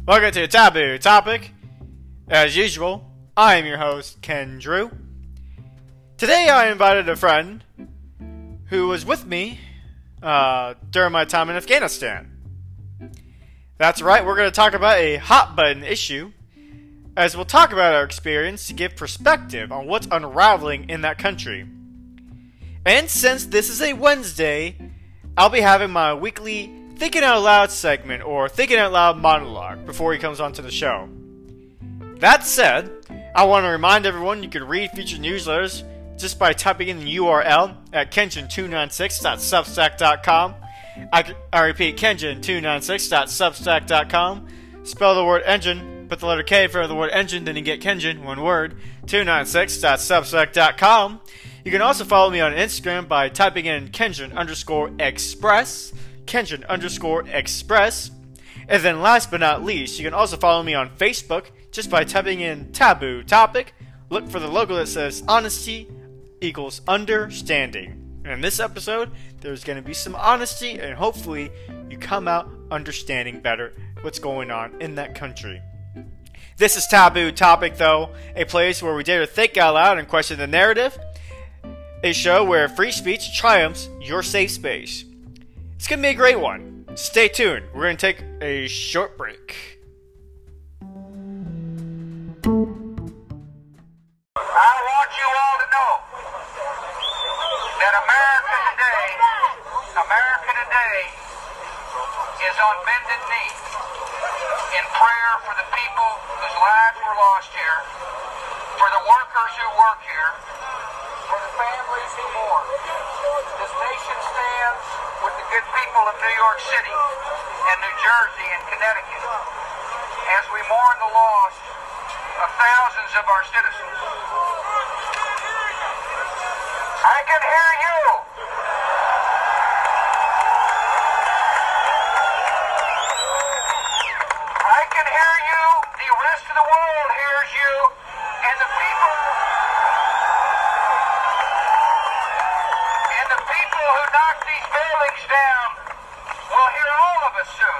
Welcome to Taboo Topic. As usual, I am your host, Ken Drew. Today I invited a friend who was with me during my time in Afghanistan. That's right, we're going to talk about a hot button issue, as we'll talk about our experience to give perspective on what's unraveling in that country. And since this is a Wednesday, I'll be having my weekly Thinking Out Loud segment, or Thinking Out Loud monologue, before he comes onto the show. That said, I want to remind everyone you can read future newsletters just by typing in the URL at kenjin296.substack.com. I repeat, kenjin296.substack.com. Spell the word engine, put the letter K in front of the word engine, then you get Kenjin, one word, 296.substack.com. You can also follow me on Instagram by typing in Kenjin_express, Kenjin_express. And then last but not least, you can also follow me on Facebook just by typing in Taboo Topic. Look for the logo that says honesty equals understanding. And in this episode, there's going to be some honesty, and hopefully you come out understanding better what's going on in that country. This is Taboo Topic, though, a place where we dare to think out loud and question the narrative. A show where free speech triumphs your safe space. It's going to be a great one. Stay tuned. We're going to take a short break. I want you all to know that America today is on bended knee in prayer for the people whose lives were lost here, for the workers who work here, for the families who mourn. This nation stands with the good people of New York City and New Jersey and Connecticut as we mourn the loss of thousands of our citizens. I can hear you. I can hear you. The rest of the world hears you. And the people who knock these buildings down will hear all of us soon.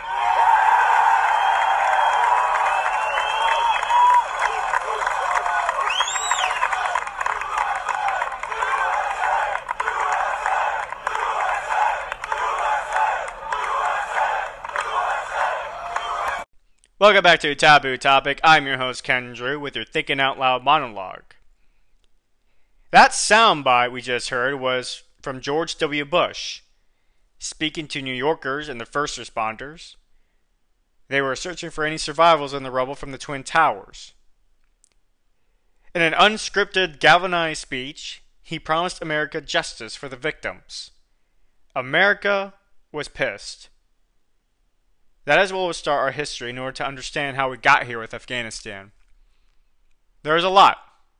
Welcome back to Taboo Topic. I'm your host, Ken Drew, with your Thinking Out Loud monologue. That soundbite we just heard was from George W. Bush, speaking to New Yorkers and the first responders. They were searching for any survivals in the rubble from the Twin Towers. In an unscripted, galvanized speech, he promised America justice for the victims. America was pissed. That is where we'll start our history in order to understand how we got here with Afghanistan. There is a lot,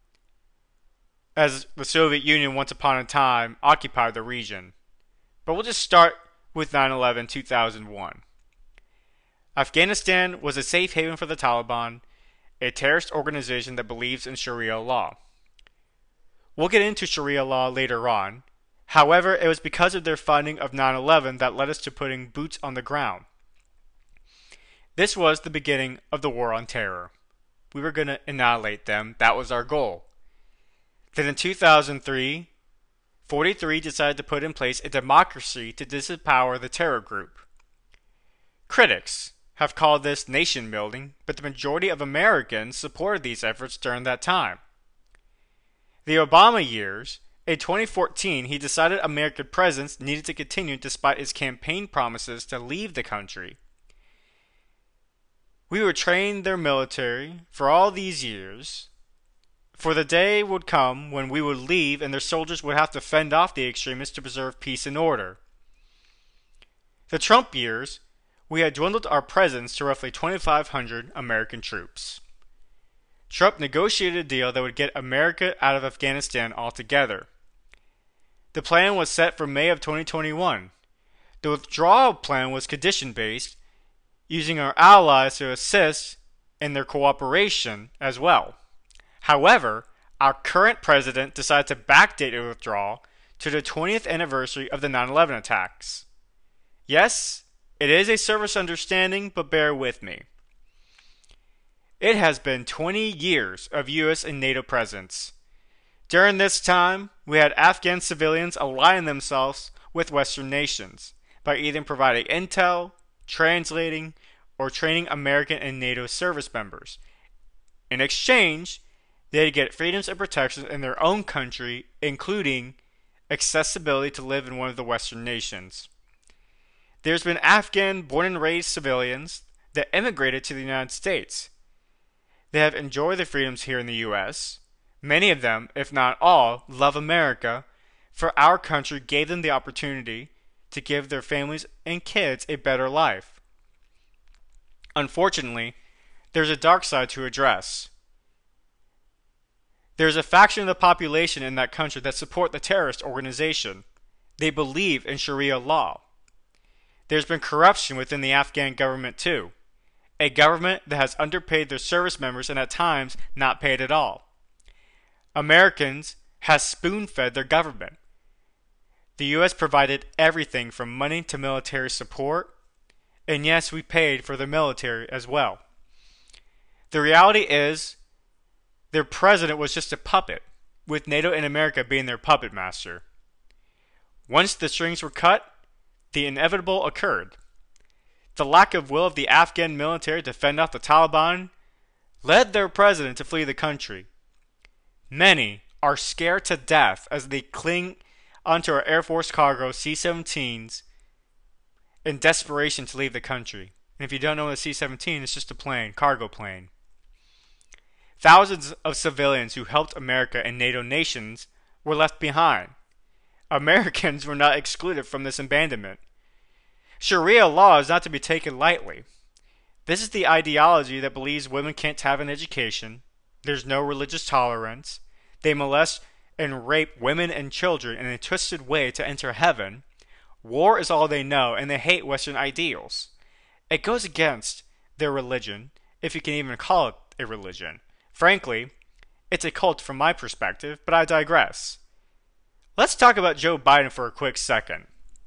as the Soviet Union once upon a time occupied the region. But we'll just start with 9/11/2001. Afghanistan was a safe haven for the Taliban, a terrorist organization that believes in Sharia law. We'll get into Sharia law later on. However, it was because of their funding of 9/11 that led us to putting boots on the ground. This was the beginning of the war on terror. We were going to annihilate them. That was our goal. Then in 2003, 43 decided to put in place a democracy to disempower the terror group. Critics have called this nation building, but the majority of Americans supported these efforts during that time. The Obama years, in 2014, he decided American presence needed to continue despite his campaign promises to leave the country. We would train their military for all these years, for the day would come when we would leave and their soldiers would have to fend off the extremists to preserve peace and order. The Trump years, we had dwindled our presence to roughly 2,500 American troops. Trump negotiated a deal that would get America out of Afghanistan altogether. The plan was set for May of 2021. The withdrawal plan was condition-based, using our allies to assist in their cooperation as well. However, our current president decided to backdate the withdrawal to the 20th anniversary of the 9/11 attacks. Yes, it is a service understanding, but bear with me. It has been 20 years of US and NATO presence. During this time, we had Afghan civilians aligning themselves with Western nations by either providing intel, translating, or training American and NATO service members. In exchange, they'd get freedoms and protections in their own country, including accessibility to live in one of the Western nations. There's been Afghan born and raised civilians that immigrated to the United States. They have enjoyed their freedoms here in the US. Many of them, if not all, love America, for our country gave them the opportunity to give their families and kids a better life. Unfortunately, there's a dark side to address. There's a faction of the population in that country that support the terrorist organization. They believe in Sharia law. There's been corruption within the Afghan government too. A government that has underpaid their service members and at times not paid at all. Americans has spoon-fed their government. The US provided everything from money to military support, and yes, we paid for the military as well. The reality is, their president was just a puppet, with NATO and America being their puppet master. Once the strings were cut, the inevitable occurred. The lack of will of the Afghan military to fend off the Taliban led their president to flee the country. Many are scared to death as they cling onto our Air Force cargo C-17s in desperation to leave the country. And if you don't know what a C-17 is, it's just a plane, cargo plane. Thousands of civilians who helped America and NATO nations were left behind. Americans were not excluded from this abandonment. Sharia law is not to be taken lightly. This is the ideology that believes women can't have an education, there's no religious tolerance, they molest and rape women and children in a twisted way to enter heaven, war is all they know, and they hate Western ideals. It goes against their religion, if you can even call it a religion. Frankly, it's a cult from my perspective, but I digress. Let's talk about Joe Biden for a quick second.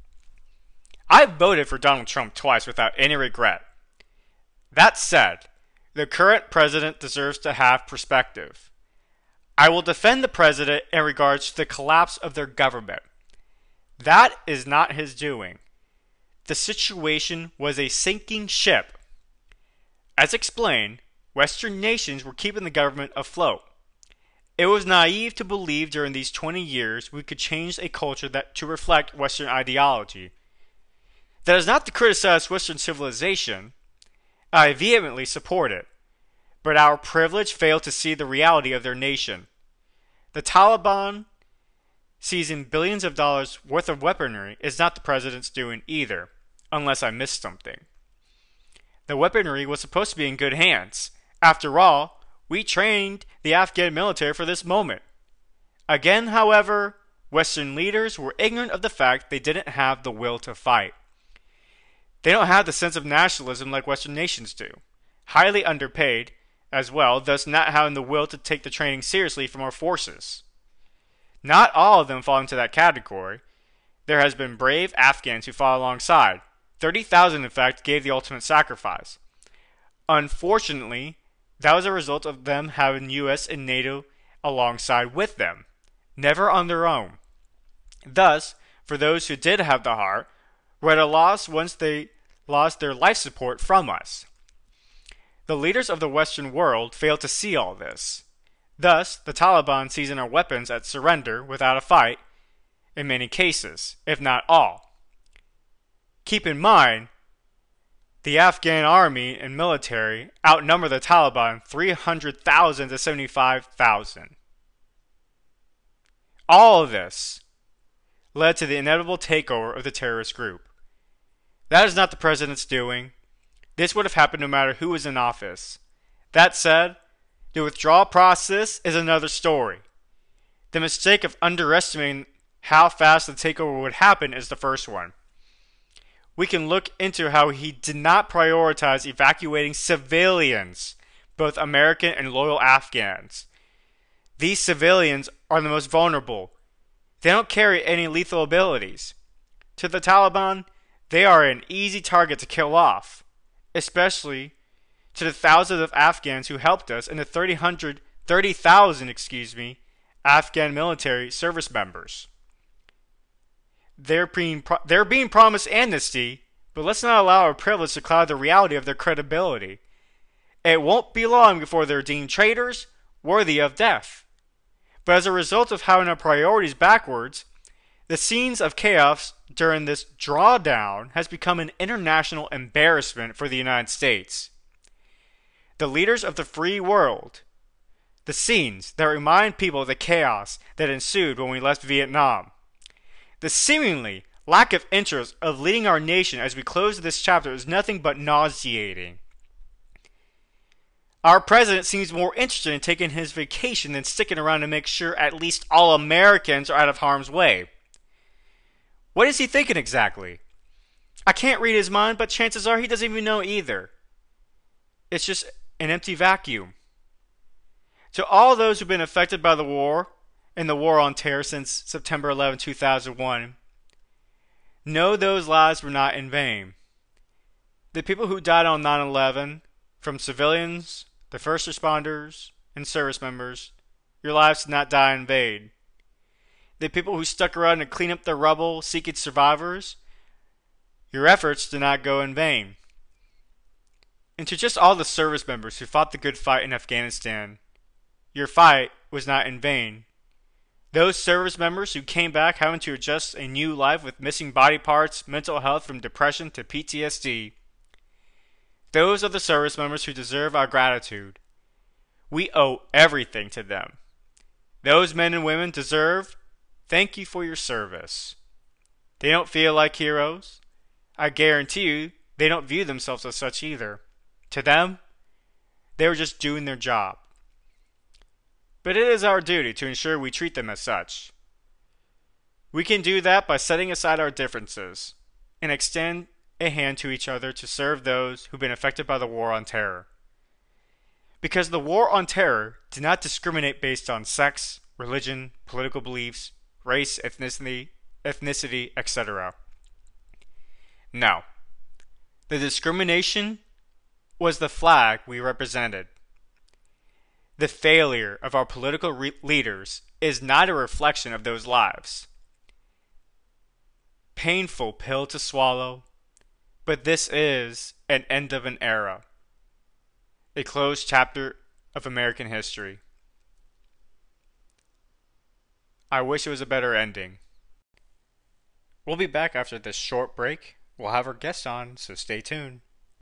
I voted for Donald Trump twice without any regret. That said, the current president deserves to have perspective. I will defend the president in regards to the collapse of their government. That is not his doing. The situation was a sinking ship. As explained, Western nations were keeping the government afloat. It was naive to believe during these 20 years we could change a culture to reflect Western ideology. That is not to criticize Western civilization. I vehemently support it. But our privilege failed to see the reality of their nation. The Taliban seizing billions of dollars worth of weaponry is not the president's doing either, unless I missed something. The weaponry was supposed to be in good hands. After all, we trained the Afghan military for this moment. Again, however, Western leaders were ignorant of the fact they didn't have the will to fight. They don't have the sense of nationalism like Western nations do. Highly underpaid, as well, thus not having the will to take the training seriously from our forces. Not all of them fall into that category. There has been brave Afghans who fought alongside. 30,000 in fact gave the ultimate sacrifice. Unfortunately, that was a result of them having US and NATO alongside with them, never on their own. Thus, for those who did have the heart, were at a loss once they lost their life support from us. The leaders of the Western world failed to see all this. Thus, the Taliban seizing our weapons at surrender without a fight, in many cases, if not all. Keep in mind, the Afghan army and military outnumber the Taliban 300,000 to 75,000. All of this led to the inevitable takeover of the terrorist group. That is not the president's doing. This would have happened no matter who was in office. That said, the withdrawal process is another story. The mistake of underestimating how fast the takeover would happen is the first one. We can look into how he did not prioritize evacuating civilians, both American and loyal Afghans. These civilians are the most vulnerable. They don't carry any lethal abilities. To the Taliban, they are an easy target to kill off, especially to the thousands of Afghans who helped us and the 30,000, Afghan military service members. They're being promised amnesty, but let's not allow our privilege to cloud the reality of their credibility. It won't be long before they're deemed traitors, worthy of death. But as a result of having our priorities backwards, the scenes of chaos during this drawdown has become an international embarrassment for the United States. The leaders of the free world, the scenes that remind people of the chaos that ensued when we left Vietnam, the seemingly lack of interest of leading our nation as we close this chapter is nothing but nauseating. Our president seems more interested in taking his vacation than sticking around to make sure at least all Americans are out of harm's way. What is he thinking exactly? I can't read his mind, but chances are he doesn't even know either. It's just an empty vacuum. To all those who've been affected by the war and the war on terror since September 11, 2001, know those lives were not in vain. The people who died on 9/11, from civilians, the first responders, and service members, your lives did not die in vain. The people who stuck around to clean up the rubble seeking survivors, your efforts did not go in vain. And to just all the service members who fought the good fight in Afghanistan, your fight was not in vain. Those service members who came back having to adjust a new life with missing body parts, mental health from depression to PTSD, those are the service members who deserve our gratitude. We owe everything to them. Those men and women deserve thank you for your service. They don't feel like heroes. I guarantee you they don't view themselves as such either. To them, they were just doing their job. But it is our duty to ensure we treat them as such. We can do that by setting aside our differences and extend a hand to each other to serve those who've been affected by the war on terror. Because the war on terror did not discriminate based on sex, religion, political beliefs, race, ethnicity, etc. No. The discrimination was the flag we represented. The failure of our political leaders is not a reflection of those lives. Painful pill to swallow, but this is an end of an era. A closed chapter of American history. I wish it was a better ending. We'll be back after this short break. We'll have our guest on, so stay tuned.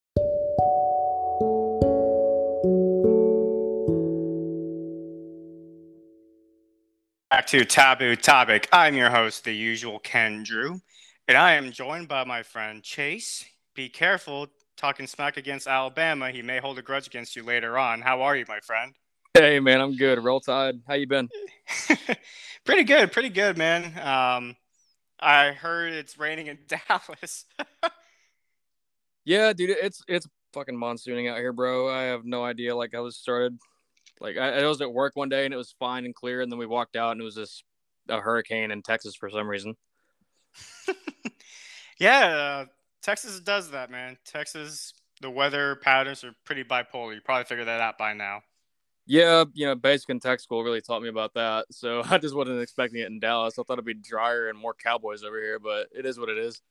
Back to Taboo Topic. I'm your host, the usual Ken Drew, and I am joined by my friend Chase. Be careful talking smack against Alabama. He may hold a grudge against you later on. How are you, my friend? Hey, man, I'm good. Roll Tide. How you been? Pretty good, man. I heard it's raining in Dallas. Yeah, dude, it's fucking monsooning out here, bro. I have no idea how this started. I was at work one day and it was fine and clear, and then we walked out and it was just a hurricane in Texas for some reason. Yeah, Texas does that, man. Texas, the weather patterns are pretty bipolar. You probably figured that out by now. Yeah, basic and tech school really taught me about that. So I just wasn't expecting it in Dallas. I thought it'd be drier and more Cowboys over here, but it is what it is.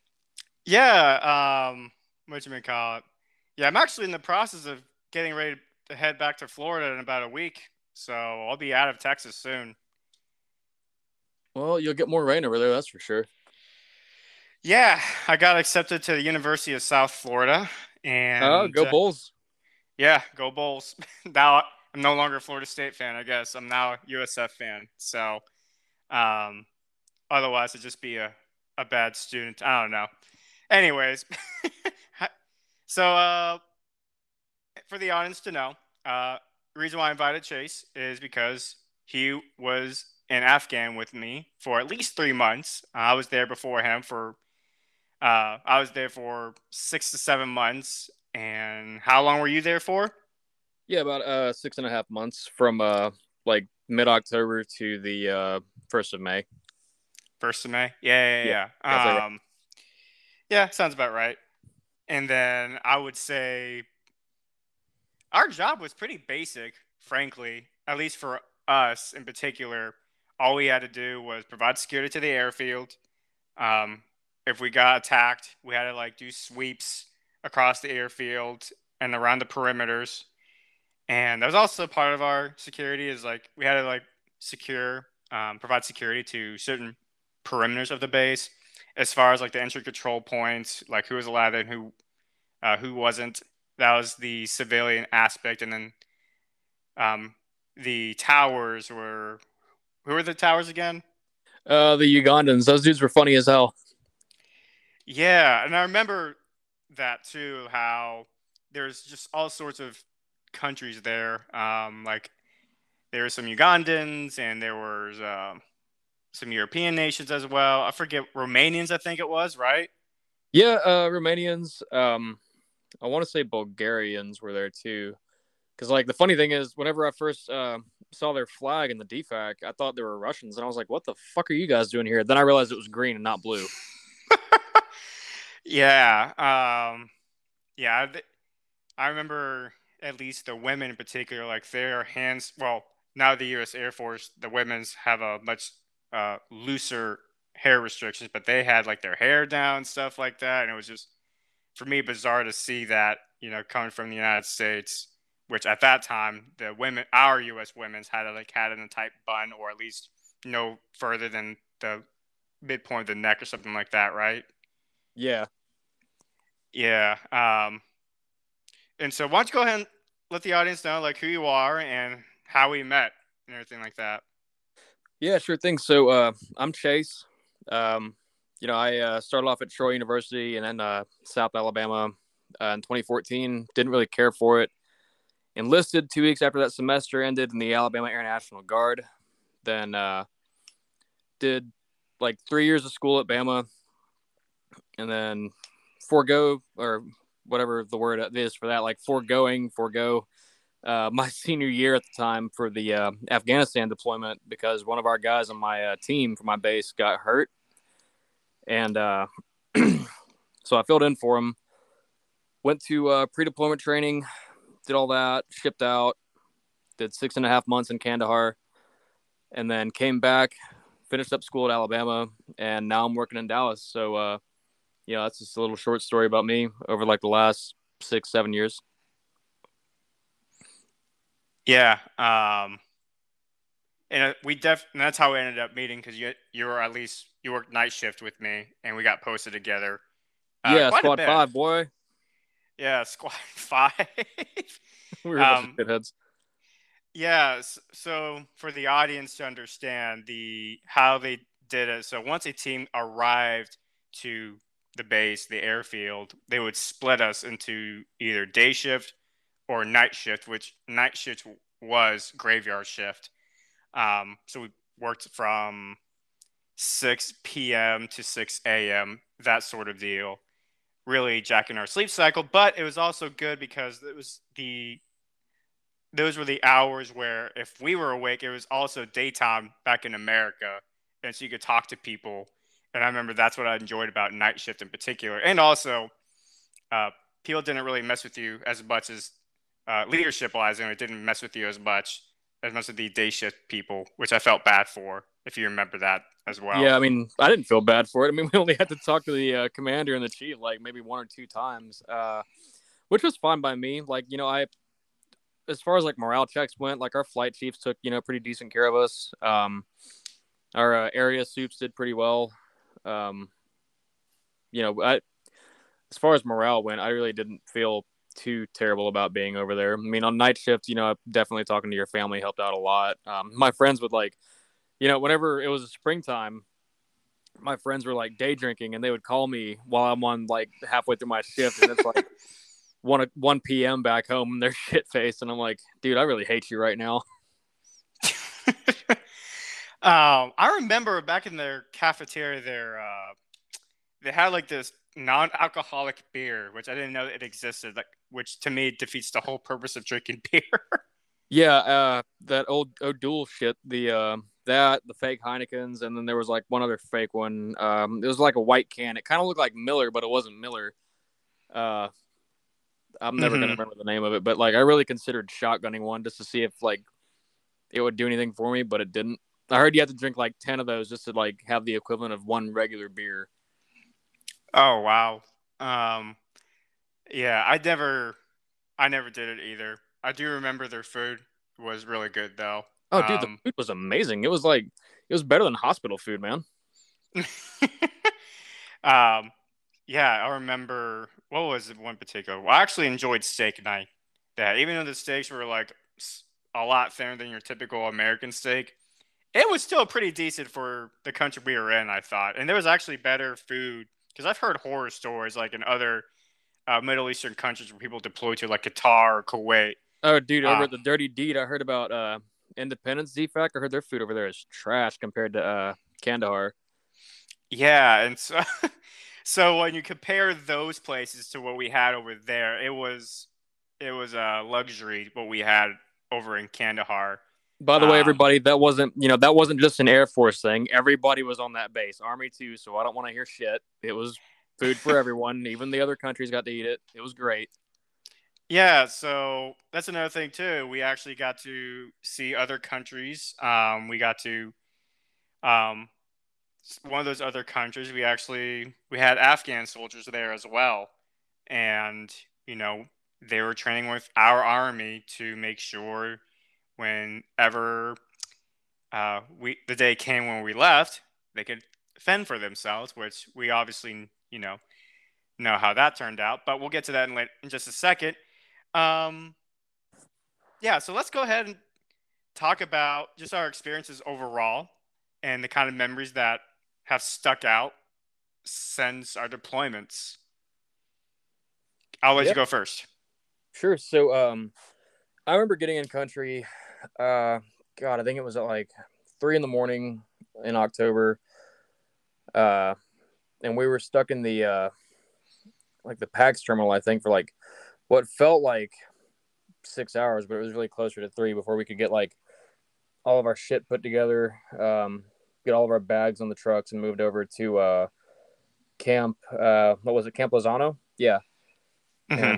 Yeah, whatchamacallit. Yeah, I'm actually in the process of getting ready to head back to Florida in about a week. So I'll be out of Texas soon. Well, you'll get more rain over there, that's for sure. Yeah, I got accepted to the University of South Florida. And go Bulls. Yeah, go Bulls. Now I'm no longer a Florida State fan, I guess. I'm now a USF fan. So otherwise I'd just be a bad student. I don't know. Anyways, so for the audience to know, the reason why I invited Chase is because he was in Afghan with me for at least 3 months. I was there before him for 6 to 7 months. And how long were you there for? Yeah, about 6.5 months from mid-October to the 1st of May. 1st of May? Yeah. Yeah, sounds about right. And then I would say Our job was pretty basic, frankly, at least for us in particular. All we had to do was provide security to the airfield. Um, if we got attacked, we had to like do sweeps across the airfield and around the perimeters. And that was also part of our security is like we had to like provide security to certain perimeters of the base, as far as like the entry control points, like who was allowed and who wasn't. That was the civilian aspect, and then the towers were who were the towers again? The Ugandans, those dudes were funny as hell. Yeah, and I remember that too. How there's just all sorts of countries there. Like there were some Ugandans, and there was some European nations as well. I forget Romanians. I think it was right. Yeah, Romanians. I want to say Bulgarians were there too. Because like the funny thing is, whenever I first saw their flag in the DFAC, I thought they were Russians, and I was like, "What the fuck are you guys doing here?" Then I realized it was green and not blue. Yeah. Yeah. I remember at least the women in particular, like their hands. Well, now the U.S. Air Force, the women's have a much looser hair restrictions, but they had like their hair down, stuff like that, and it was just for me bizarre to see that coming from the United States, which at that time the women, our U.S. women's had had in a tight bun or at least no further than the midpoint of the neck or something like that, right? Yeah, Yeah. And so why don't you go ahead and let the audience know like who you are and how we met and everything like that. yeah, sure thing. So I'm Chase. Um, I started off at Troy University and then South Alabama in 2014. Didn't really care for it. Enlisted 2 weeks after that semester ended in the Alabama Air National Guard. Then did like 3 years of school at Bama, and then forego or whatever the word is for that, like forego my senior year at the time for the Afghanistan deployment because one of our guys on my team for my base got hurt, and so I filled in for him. Went to pre-deployment training, did all that, shipped out, did 6.5 months in Kandahar, and then came back, finished up school at Alabama, and now I'm working in Dallas. So, that's just a little short story about me over like the last 6-7 years. Yeah. And and that's how we ended up meeting because you were at least you worked night shift with me and we got posted together. Yeah, Quite a Squad bit. 5, boy. Yeah, Squad 5. We were a bunch of um, shitheads. yeah, so for the audience to understand how they did it, so once a team arrived to the base, the airfield, they would split us into either day shift or night shift, which night shift was graveyard shift. So we worked from 6 p.m. to 6 a.m., that sort of deal. Really jacking our sleep cycle, but it was also good because those were the hours where if we were awake, it was also daytime back in America, and so you could talk to people. And I remember that's what I enjoyed about night shift in particular, and also uh, people didn't really mess with you as much as leadership wise, and it didn't mess with you as much as the day shift people, which I felt bad for. If you remember that as well. Yeah, I mean, I didn't feel bad for it. I mean, we only had to talk to the commander and the chief like maybe 1 or 2 times, which was fine by me. Like, as far as like morale checks went, like our flight chiefs took, pretty decent care of us. Our area soups did pretty well. Um, as far as morale went, I really didn't feel too terrible about being over there. I mean, on night shift, definitely talking to your family helped out a lot. My friends would like, whenever it was springtime, my friends were like day drinking and they would call me while I'm on like halfway through my shift. And it's like 1 p.m. back home and they're shit faced. And I'm like, dude, I really hate you right now. I remember back in their cafeteria there, they had like this non-alcoholic beer, which I didn't know it existed, like, which to me defeats the whole purpose of drinking beer. Yeah. That old O'Doul shit, the fake Heinekens. And then there was like one other fake one. It was like a white can. It kind of looked like Miller, but it wasn't Miller. I'm never gonna Hmm. remember the name of it, but like I really considered shotgunning one just to see if like it would do anything for me, but it didn't. I heard you have to drink like 10 of those just to like have the equivalent of one regular beer. Oh wow. Um, yeah, I never did it either. I do remember their food was really good though. Oh, dude, the food was amazing. It was like it was better than hospital food, man. um, yeah, I remember what was it one particular. Well, I actually enjoyed steak night. That even though the steaks were like a lot thinner than your typical American steak, it was still pretty decent for the country we were in. I thought, and there was actually better food because I've heard horror stories like in other Middle Eastern countries where people deploy to like Qatar or Kuwait. Oh, dude, over Uh, at the Dirty Deed, I heard about Independence DFAC. I heard their food over there is trash compared to Kandahar. yeah, and so so when you compare those places to what we had over there, it was a luxury what we had over in Kandahar. By the way, Um, everybody, that wasn't just an Air Force thing. Everybody was on that base, Army too. So I don't want to hear shit. It was food for everyone. Even the other countries got to eat it. It was great. yeah, so that's another thing too. We actually got to see other countries. We got to um, one of those other countries. We had Afghan soldiers there as well, and you know they were training with our army to make sure whenever we the day came when we left, they could fend for themselves, which we obviously know how that turned out. But we'll get to that in just a second. Um, yeah, so let's go ahead and talk about just our experiences overall and the kind of memories that have stuck out since our deployments. I'll let Yeah, you go first. sure. So I remember getting in country. God, I think it was at like 3 in the morning in October. Uh, and we were stuck in the like the PAX terminal. I think for like what felt like 6 hours, but it was really closer to three before we could get like all of our shit put together, get all of our bags on the trucks, and moved over to camp. What was it? Camp Lozano? Yeah. Hmm. And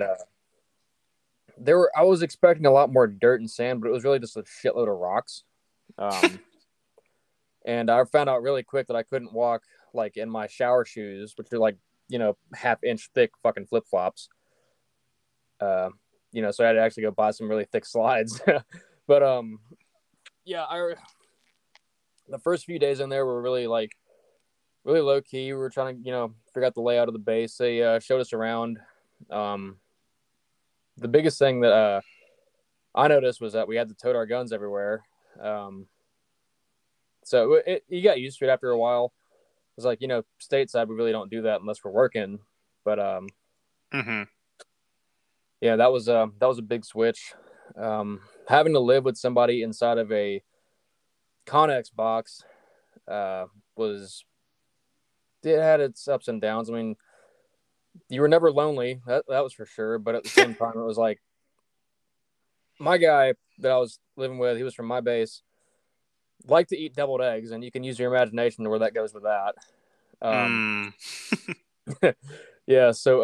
I was expecting a lot more dirt and sand, but it was really just a shitload of rocks. Um, and I found out really quick that I couldn't walk like in my shower shoes, which are like half-inch thick fucking flip flops. Uh, so I had to actually go buy some really thick slides. But yeah, the first few days in there were really like really low key. We were trying to figure out the layout of the base. They showed us around. Um, the biggest thing that I noticed was that we had to tote our guns everywhere. Um, so you got used to it after a while. It's like stateside we really don't do that unless we're working. But Hmm. yeah, that was a big switch. Having to live with somebody inside of a Connex box uh, was it had its ups and downs. I mean, you were never lonely. That was for sure. But at the same time, it was like my guy that I was living with. He was from my base. Liked to eat deviled eggs, and you can use your imagination to where that goes with that. Mm. Yeah. So,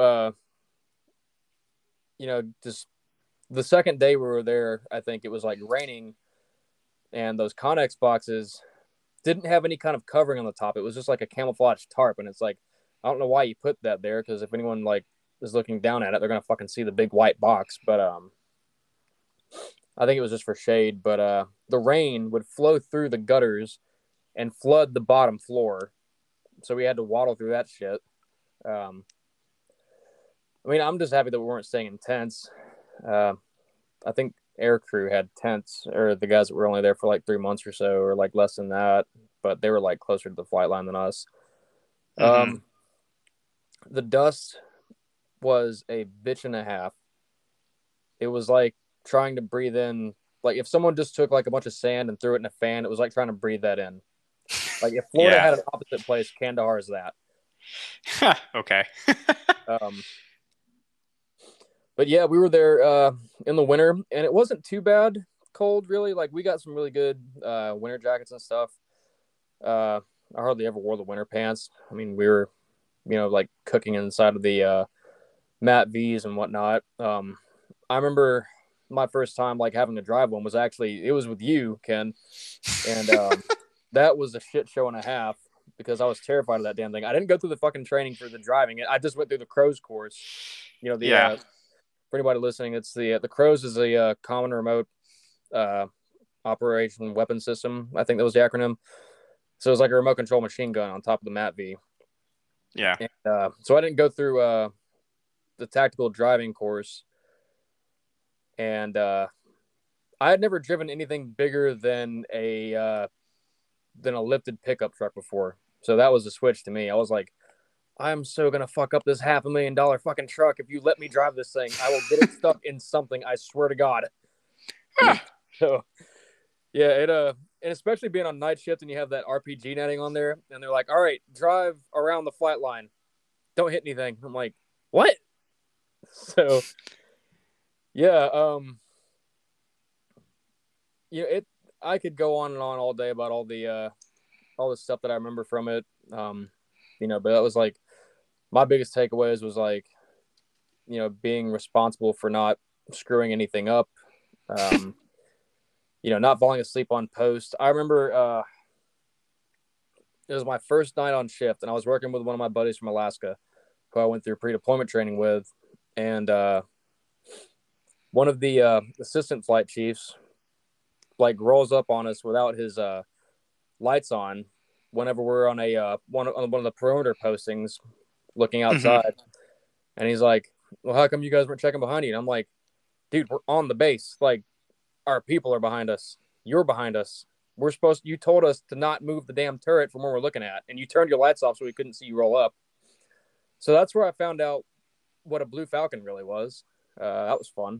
just the second day we were there, I think it was like raining, and those Connex boxes didn't have any kind of covering on the top. It was just like a camouflage tarp, and it's like I don't know why you put that there because if anyone like is looking down at it, they're gonna fucking see the big white box. But I think it was just for shade. But the rain would flow through the gutters and flood the bottom floor, so we had to waddle through that shit. Um, I mean, I'm just happy that we weren't staying in tents. Uh, I think air crew had tents, or the guys that were only there for like 3 months or so, or like less than that, but they were like closer to the flight line than us. Hmm. Um, the dust was a bitch and a half. It was like trying to breathe in. Like if someone just took like a bunch of sand and threw it in a fan, it was like trying to breathe that in. Like if Florida Yeah. had an opposite place, Kandahar is that. Okay. Um, but yeah, we were there in the winter, and it wasn't too bad cold really. Like we got some really good winter jackets and stuff. I hardly ever wore the winter pants. I mean, we were like cooking inside of the Matt V's and whatnot. I remember my first time like having to drive one was actually it was with you, Ken, and that was a shit show and a half because I was terrified of that damn thing. I didn't go through the fucking training for the driving. I just went through the Crows course. You know the Yeah. for anybody listening, it's the Crows is a common remote uh, operation weapon system. I think that was the acronym. So it was like a remote control machine gun on top of the Matt V. Yeah. And, so I didn't go through the tactical driving course, and I had never driven anything bigger than a lifted pickup truck before. So that was a switch to me. I was like, I'm so gonna fuck up this $500,000 fucking truck if you let me drive this thing. I will get it stuck in something. I swear to God. So yeah, and especially being on night shift and you have that RPG netting on there, and they're like, all right, drive around the flat line, don't hit anything. I'm like, what? So yeah, it. I could go on and on all day about all the stuff that I remember from it. But that was like my biggest takeaways was like, being responsible for not screwing anything up. Not falling asleep on post. I remember it was my first night on shift, and I was working with one of my buddies from Alaska, who I went through pre-deployment training with, and one of the assistant flight chiefs like rolls up on us without his lights on whenever we're on one of the perimeter postings looking outside. And he's like, well, how come you guys weren't checking behind you? And I'm like, dude, we're on the base. Like, our people are behind us. You're behind us. You told us to not move the damn turret from where we're looking at. And you turned your lights off so we couldn't see you roll up. So that's where I found out what a Blue Falcon really was. That was fun.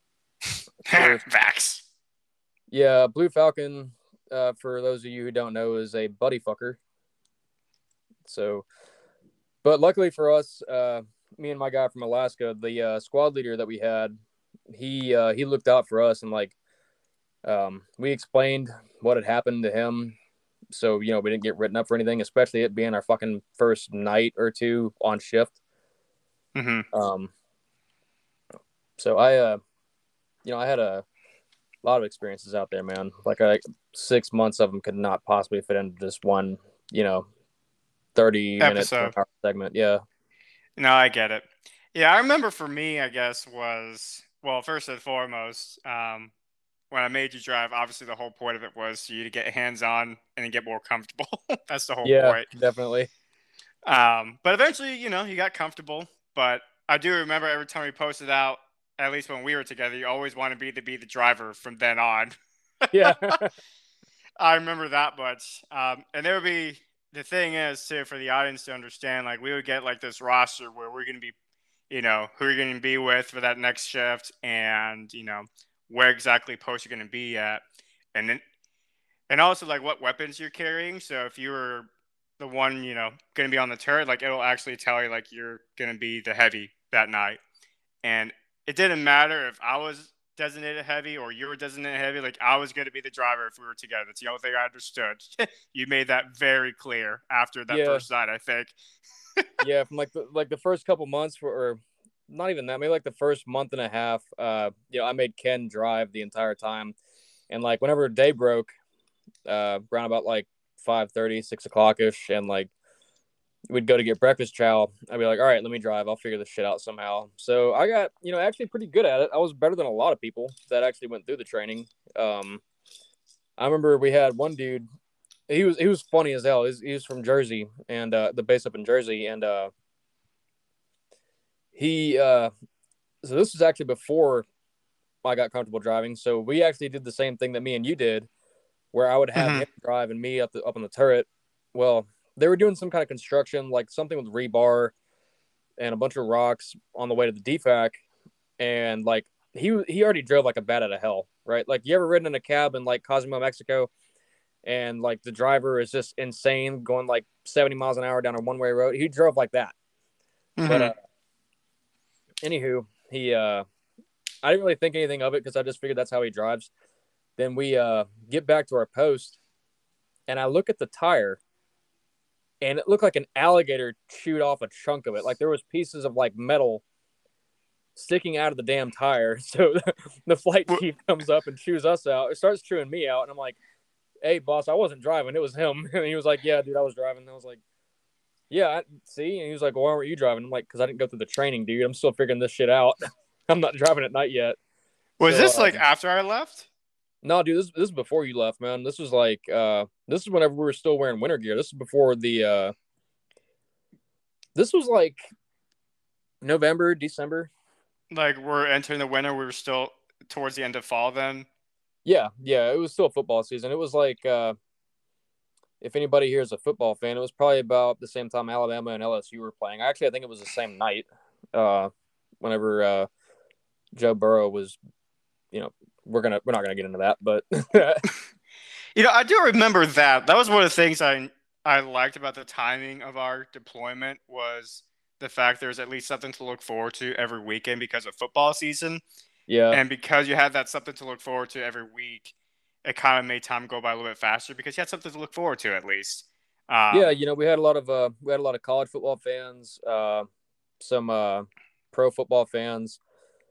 Facts. Yeah, Blue Falcon, for those of you who don't know, is a buddy fucker. So, but luckily for us, me and my guy from Alaska, the squad leader that we had, he looked out for us, and like we explained what had happened to him, so we didn't get written up for anything, especially it being our fucking first night or two on shift. So I had a lot of experiences out there, man. Like 6 months of them could not possibly fit into just one 30-minute segment. Yeah. No, I get it. Yeah, I remember for me, I guess, was, well, first and foremost, when I made you drive, obviously the whole point of it was for you to get hands-on and then get more comfortable. That's the whole point. Yeah, definitely. But eventually, you got comfortable. But I do remember every time we posted out, at least when we were together, you always wanted me to be the driver from then on. Yeah. I remember that much. And there would be, the thing is, too, for the audience to understand, like, we would get, like, this roster where we're going to be, who you're going to be with for that next shift and, where exactly post you're going to be at. And then, and also, like, what weapons you're carrying. So if you were the one, going to be on the turret, like, it'll actually tell you, like, you're going to be the heavy that night. And it didn't matter if I was designated heavy or you were designated heavy. Like, I was going to be the driver if we were together. That's the only thing I understood. You made that very clear after that first night, I think. Yeah, from like the first couple months, or not even that, maybe like the first month and a half. I made Ken drive the entire time, and like whenever day broke, around about like 5:30, 6 o'clock ish, and like we'd go to get breakfast chow, I'd be like, all right, let me drive. I'll figure this shit out somehow. So I got, actually pretty good at it. I was better than a lot of people that actually went through the training. I remember we had one dude, he was funny as hell. He was from Jersey, and the base up in Jersey. And so this was actually before I got comfortable driving. So we actually did the same thing that me and you did, where I would have him drive and me up on the turret. Well, they were doing some kind of construction, like something with rebar and a bunch of rocks on the way to the DFAC. And like, he already drove like a bat out of hell, right? Like, you ever ridden in a cab in like Cozumel, Mexico, and like the driver is just insane going like 70 miles an hour down a one-way road? He drove like that. But anywho, I didn't really think anything of it because I just figured that's how he drives. Then we get back to our post, and I look at the tire, and it looked like an alligator chewed off a chunk of it. Like, there was pieces of like metal sticking out of the damn tire. So the flight chief comes up and chews us out. It starts chewing me out, and I'm like, "Hey, boss, I wasn't driving. It was him." And he was like, "Yeah, dude, I was driving." And I was like, "Yeah, see." And he was like, "Well, why weren't you driving?" I'm like, "Because I didn't go through the training, dude. I'm still figuring this shit out. I'm not driving at night yet." Was So, this like after I left? no, dude, this is before you left, man. This was like this is whenever we were still wearing winter gear. This is before the this was like November, December. Like we're entering the winter, we were still towards the end of fall then. Yeah, it was still football season. It was like if anybody here is a football fan, it was probably about the same time Alabama and LSU were playing. Actually, I think it was the same night. Whenever Joe Burrow was, we're not gonna get into that, but I do remember that. That was one of the things I liked about the timing of our deployment was the fact there's at least something to look forward to every weekend because of football season. yeah, And because you had that something to look forward to every week, it kind of made time go by a little bit faster because you had something to look forward to at least. yeah. We had a lot of college football fans, some pro football fans.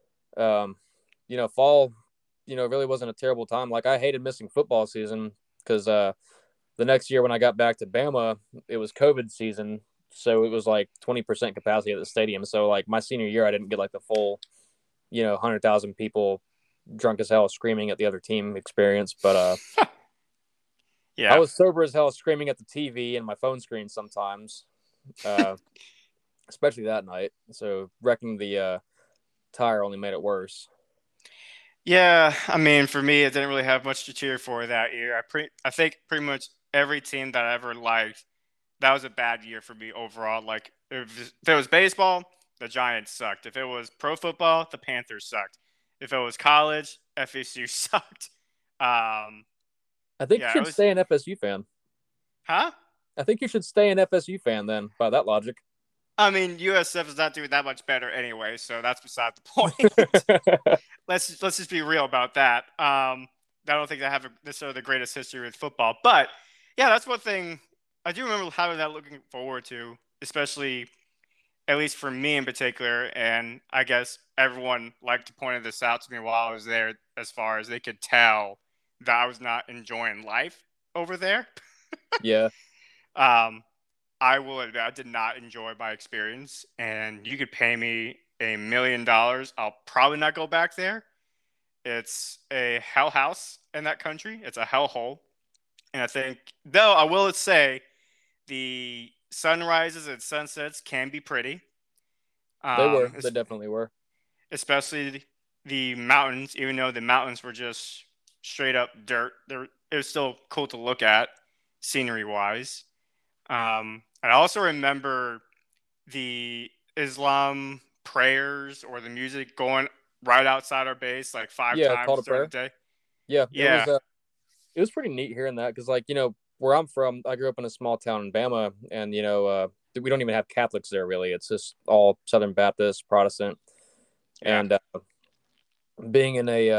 Fall, really wasn't a terrible time. Like I hated missing football season because the next year when I got back to Bama, it was COVID season, so it was like 20% capacity at the stadium. So like my senior year, I didn't get like the full, 100,000 people drunk as hell screaming at the other team experience. But yeah, I was sober as hell screaming at the TV and my phone screen sometimes, especially that night. So wrecking the tire only made it worse. yeah. I mean, for me, it didn't really have much to cheer for that year. I think pretty much every team that I ever liked, that was a bad year for me overall. Like if it was baseball, the Giants sucked. If it was pro football, the Panthers sucked. If it was college, FSU sucked. Um, I think you yeah, it should was. stay an FSU fan. Huh? I think you should stay an FSU fan then, by that logic. I mean, USF is not doing that much better anyway, so that's beside the point. let's just be real about that. I don't think they have necessarily the greatest history with football, but yeah, that's one thing I do remember having that looking forward to, especially at least for me in particular. And I guess everyone liked to point this out to me while I was there, as far as they could tell that I was not enjoying life over there. Yeah. Um, I will admit I did not enjoy my experience, and you could pay me $1 million. I'll probably not go back there. It's a hell house in that country. It's a hellhole. And I think, though, I will say the sunrises and sunsets can be pretty. They were. Um, They definitely were. especially the mountains, even though the mountains were just straight up dirt. It was still cool to look at, scenery wise. I also remember the Islam prayers or the music going right outside our base like five Yeah, call to times during the prayer. day. Yeah, Yeah. it was pretty neat hearing that because, like, where I'm from, I grew up in a small town in Bama, and we don't even have Catholics there really. It's just all Southern Baptist, Protestant, Yeah. and being in a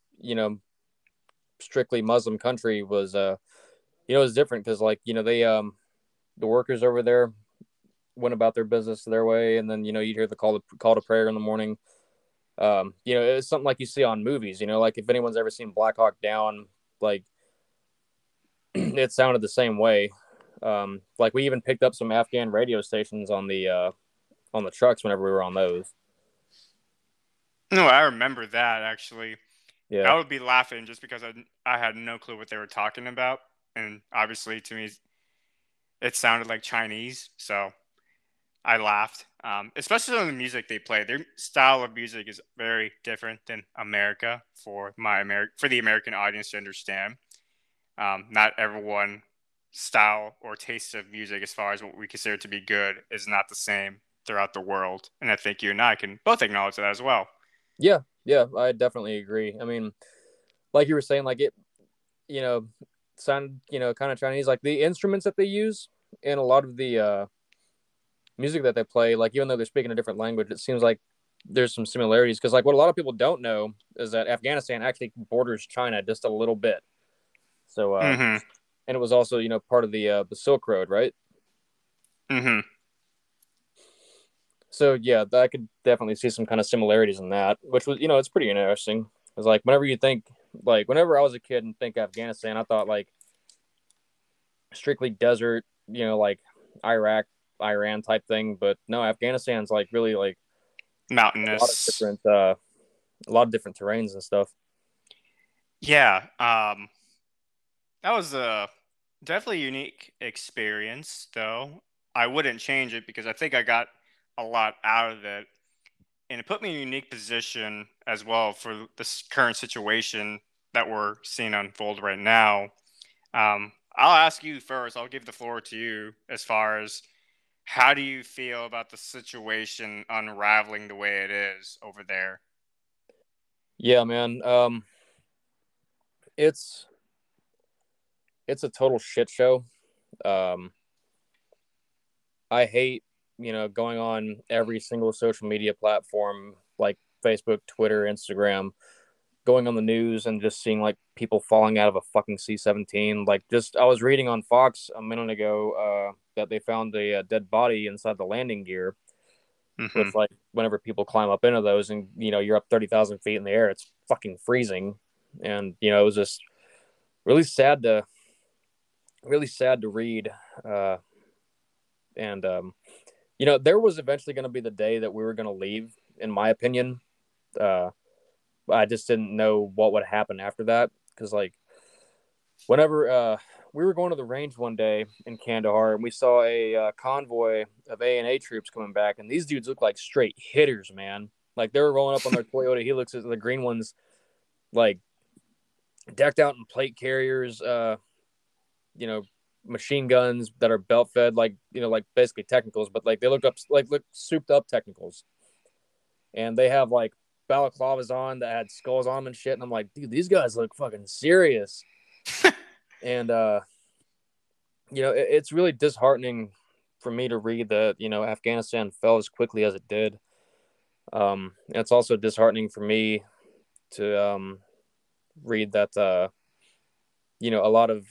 strictly Muslim country was it was different because, like, they the workers over there went about their business their way, and then you'd hear the call to prayer in the morning. It's something like you see on movies. Like if anyone's ever seen Black Hawk Down, like it sounded the same way. Like we even picked up some Afghan radio stations on the trucks whenever we were on those. No, I remember that actually. Yeah, I would be laughing just because I had no clue what they were talking about, and obviously to me it sounded like Chinese, so I laughed. Especially on the music they play. Their style of music is very different than America for the American audience to understand. Not everyone style or taste of music, as far as what we consider to be good, is not the same throughout the world. And I think you and I can both acknowledge that as well. yeah, I definitely agree. I mean, like you were saying, like it, sound kind of Chinese. Like the instruments that they use in a lot of the music that they play, like even though they're speaking a different language, it seems like there's some similarities. Because like what a lot of people don't know is that Afghanistan actually borders China just a little bit. So Mm-hmm. and it was also part of the Silk Road, right? Mm-hmm. So yeah, I could definitely see some kind of similarities in that, which was, it's pretty interesting. It's like whenever you think, like whenever I was a kid and think Afghanistan, I thought like strictly desert, like Iraq, Iran type thing. But no, Afghanistan's like really like a lot of Mountainous. different, a lot of different terrains and stuff. Yeah, that was a definitely unique experience, though. I wouldn't change it because I think I got a lot out of it, and it put me in a unique position as well for this current situation that we're seeing unfold right now. I'll ask you first. I'll give the floor to you as far as how do you feel about the situation unraveling the way it is over there? Yeah, man. It's it's a total shit show. Um, I hate, going on every single social media platform like Facebook, Twitter, Instagram, going on the news and just seeing like people falling out of a fucking C-17. Like, just I was reading on Fox a minute ago that they found a dead body inside the landing gear, Hmm. which, like, whenever people climb up into those and you're up 30,000 feet in the air, it's fucking freezing. And it was just really sad to read. Uh, and there was eventually going to be the day that we were going to leave, in my opinion. Uh, I just didn't know what would happen after that, because like whenever we were going to the range one day in Kandahar, and we saw a convoy of ANA troops coming back, and these dudes look like straight hitters, man. Like, they were rolling up on their Toyota Helixes, the green ones, like decked out in plate carriers, you know, machine guns that are belt fed, like like basically technicals, but like they look souped up technicals, and they have like balaclavas on that had skulls on them and shit. And I'm like, dude, these guys look fucking serious. And it's really disheartening for me to read that Afghanistan fell as quickly as it did. It's also disheartening for me to read that a lot of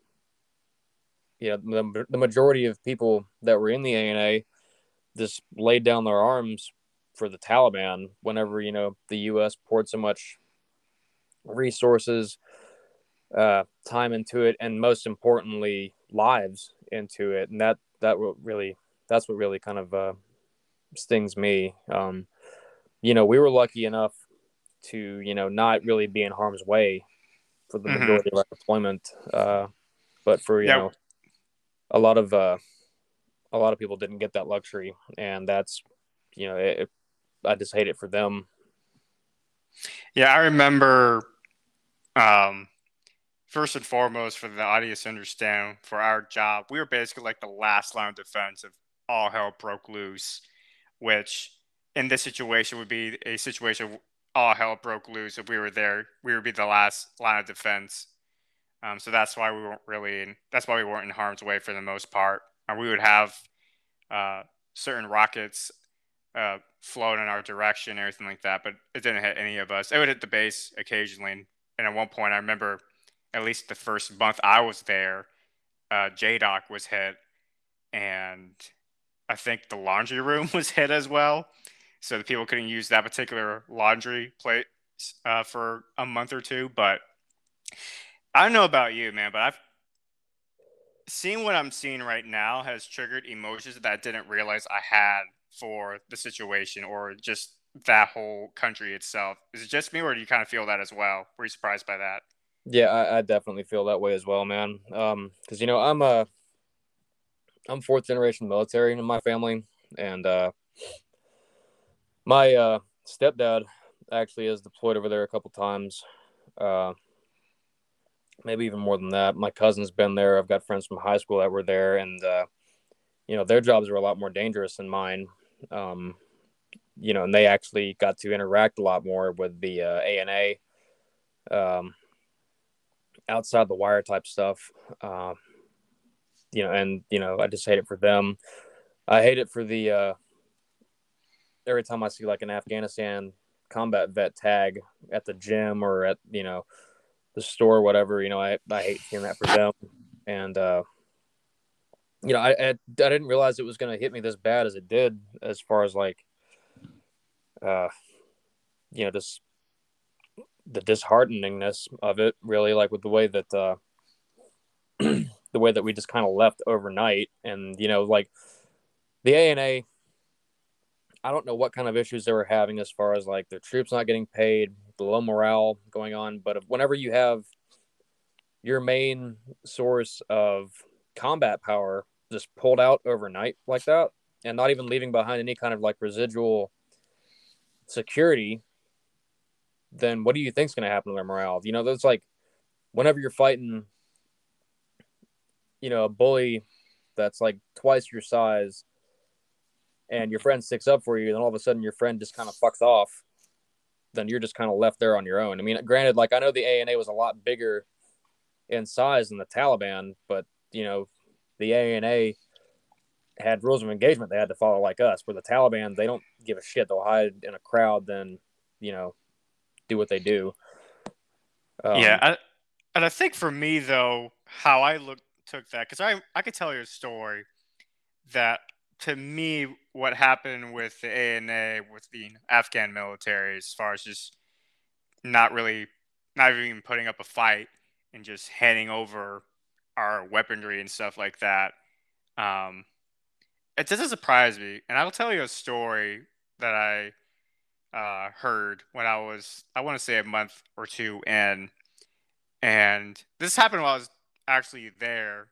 the majority of people that were in the ANA just laid down their arms for the Taliban whenever the U.S. poured so much resources, time into it, and most importantly, lives into it. And that's what really kind of stings me. We were lucky enough to not really be in harm's way for the Hmm. majority of our deployment, but for Yeah, a lot of people didn't get that luxury, and that's I just hate it for them. yeah. I remember. Um, First and foremost, for the audience to understand, for our job, we were basically like the last line of defense if all hell broke loose. Which, in this situation, would be a situation all hell broke loose. If we were there, we would be the last line of defense. So that's why we weren't really that's why we weren't in harm's way for the most part. We would have uh, certain rockets flown in our direction, and everything like that, but it didn't hit any of us. It would hit the base occasionally, and at one point, I remember at least the first month I was there, JDoc was hit, and I think the laundry room was hit as well. So the people couldn't use that particular laundry place for a month or two. But I don't know about you, man, but I've seeing what I'm seeing right now has triggered emotions that I didn't realize I had for the situation or just that whole country itself. Is it just me, or do you kind of feel that as well? Were you surprised by that? Yeah, I definitely feel that way as well, man. Because I'm fourth generation military in my family, and my stepdad actually is deployed over there a couple times. Uh, Maybe even more than that. My cousin's been there. I've got friends from high school that were there, and their jobs were a lot more dangerous than mine. Um, and they actually got to interact a lot more with the ANA, outside the wire type stuff. And I just hate it for them. I hate it for the every time I see like an Afghanistan combat vet tag at the gym or at the store or whatever. I hate seeing that for them. And I didn't realize it was going to hit me this bad as it did, as far as like, uh, just the dishearteningness of it, really, like with the way that, the way that we just kind of left overnight. And, like the ANA, I don't know what kind of issues they were having as far as like their troops not getting paid, the low morale going on. But whenever you have your main source of combat power just pulled out overnight like that, and not even leaving behind any kind of like residual security, then what do you think is going to happen to their morale? That's like whenever you're fighting, a bully that's like twice your size, and your friend sticks up for you, then all of a sudden your friend just kind of fucks off, then you're just kind of left there on your own. I mean, granted, like I know the ANA was a lot bigger in size than the Taliban, but the ANA had rules of engagement they had to follow like us. Where the Taliban, they don't give a shit. They'll hide in a crowd, then do what they do. Yeah, Um, and I think for me though, how I took that, because I could tell you a story that to me what happened with the ANA with the Afghan military, as far as just not really, not even putting up a fight and just handing over our weaponry and stuff like that. Um, it doesn't surprise me, and I'll tell you a story that I heard when I want to say a month or two in, and this happened while I was actually there.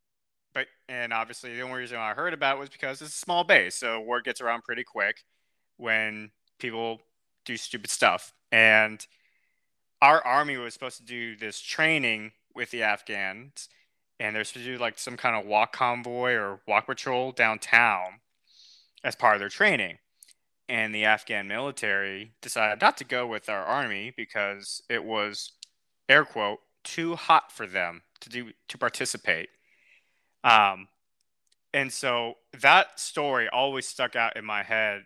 And obviously the only reason I heard about it was because it's a small base, so word gets around pretty quick when people do stupid stuff. And our army was supposed to do this training with the Afghans, and they're supposed to do like some kind of walk convoy or walk patrol downtown as part of their training. And the Afghan military decided not to go with our army because it was, air quote, too hot for them to participate. Um, and so that story always stuck out in my head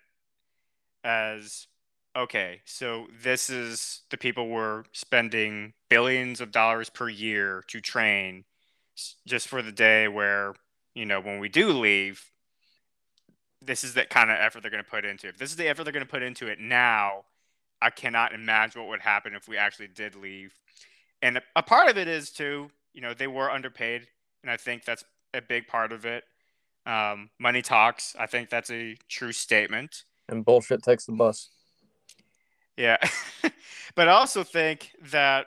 as, okay, so this is the people we're spending billions of dollars per year to train just for the day where, when we do leave, this is the kind of effort they're going to put into it. If this is the effort they're going to put into it now, I cannot imagine what would happen if we actually did leave. And a part of it is too, they were underpaid, and I think that's a big part of it. Money talks. I think that's a true statement. and bullshit takes the bus. Yeah, but I also think that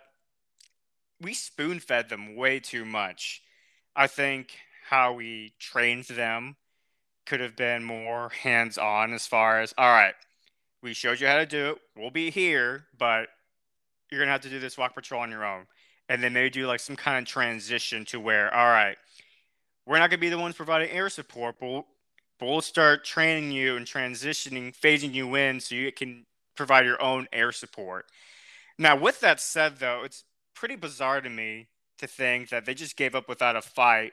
we spoon fed them way too much. I think how we trained them could have been more hands on, as far as, all right, we showed you how to do it. We'll be here, but you're gonna have to do this walk patrol on your own. And then maybe do like some kind of transition to where, all right, we're not gonna be the ones providing air support, but we'll start training you and transitioning, phasing you in so you can provide your own air support. Now, with that said, though, it's pretty bizarre to me to think that they just gave up without a fight,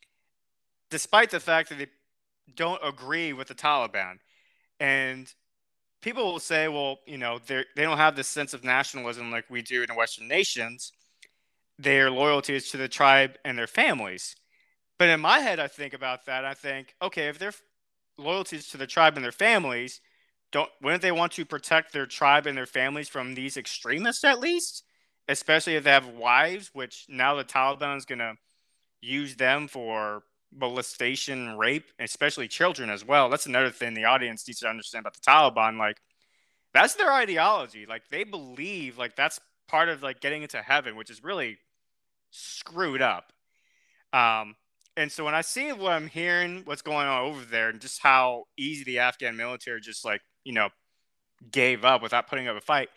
despite the fact that they don't agree with the Taliban. And people will say, well, they don't have this sense of nationalism like we do in the Western nations. Their loyalty is to the tribe and their families. But in my head, I think about that. I think, okay, if their loyalties to the tribe and their families, wouldn't they want to protect their tribe and their families from these extremists at least? Especially if they have wives, which now the Taliban is going to use them for molestation, rape, especially children as well. That's another thing the audience needs to understand about the Taliban. Like, that's their ideology. Like, they believe like that's part of like getting into heaven, which is really screwed up. Um, and so when I see what I'm hearing, what's going on over there, and just how easy the Afghan military just like gave up without putting up a fight,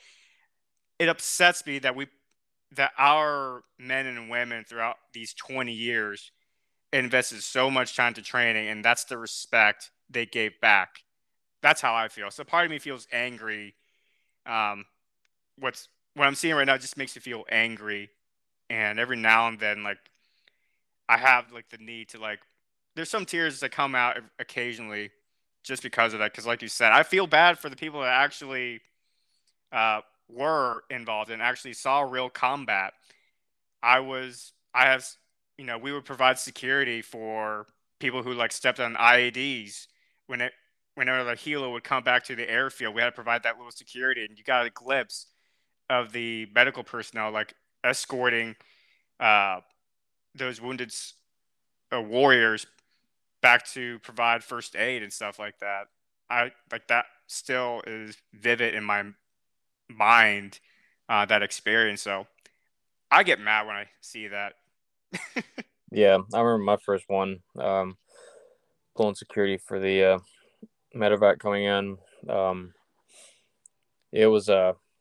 it upsets me that our men and women throughout these 20 years invested so much time to training, and that's the respect they gave back. That's how I feel. So part of me feels angry. Um, what I'm seeing right now just makes me feel angry, and every now and then, like I have like the need to like. There's some tears that come out occasionally, just because of that. Because like you said, I feel bad for the people that actually were involved and actually saw real combat. I have, we would provide security for people who like stepped on IEDs when it whenever the helo would come back to the airfield. We had to provide that little security, and you got a glimpse of the medical personnel like escorting uh, those wounded warriors back to provide first aid and stuff like that. I like that still is vivid in my mind, that experience. So I get mad when I see that. Yeah, I remember my first one, pulling security for the medevac coming in. It was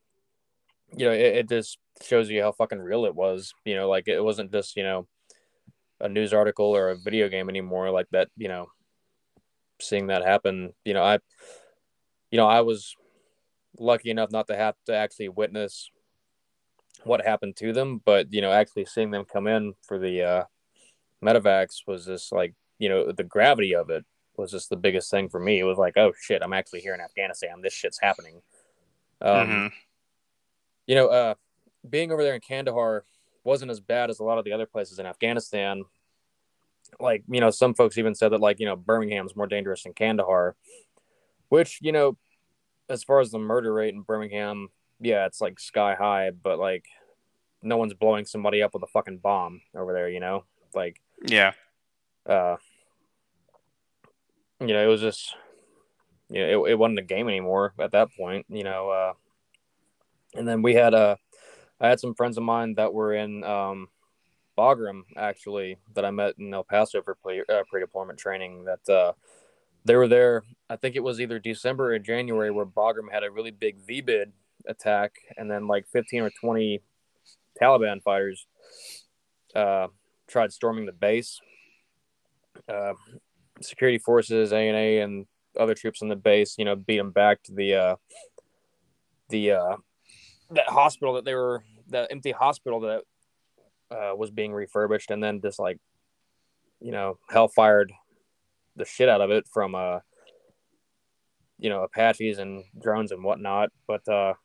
it just shows you how fucking real it was. Like it wasn't just a news article or a video game anymore. Like that, seeing that happen. I was lucky enough not to have to actually witness what happened to them, but actually seeing them come in for the medevacs was just like the gravity of it was just the biggest thing for me. It was like, oh shit, I'm actually here in Afghanistan. This shit's happening. Mm-hmm. Being over there in Kandahar wasn't as bad as a lot of the other places in Afghanistan. Like, some folks even said that like, Birmingham's more dangerous than Kandahar, which, as far as the murder rate in Birmingham, yeah, it's like sky high, but like no one's blowing somebody up with a fucking bomb over there, like, Yeah. it was just, it wasn't a game anymore at that point, and then I had some friends of mine that were in, Bagram, actually, that I met in El Paso for pre-deployment training. That they were there. I think it was either December or January, where Bagram had a really big VBIED attack, and then like 15 or 20 Taliban fighters tried storming the base. Security forces, ANA, and other troops on the base, beat them back to that hospital that empty hospital that was being refurbished, and then just like hellfired the shit out of it from Apaches and drones and whatnot. But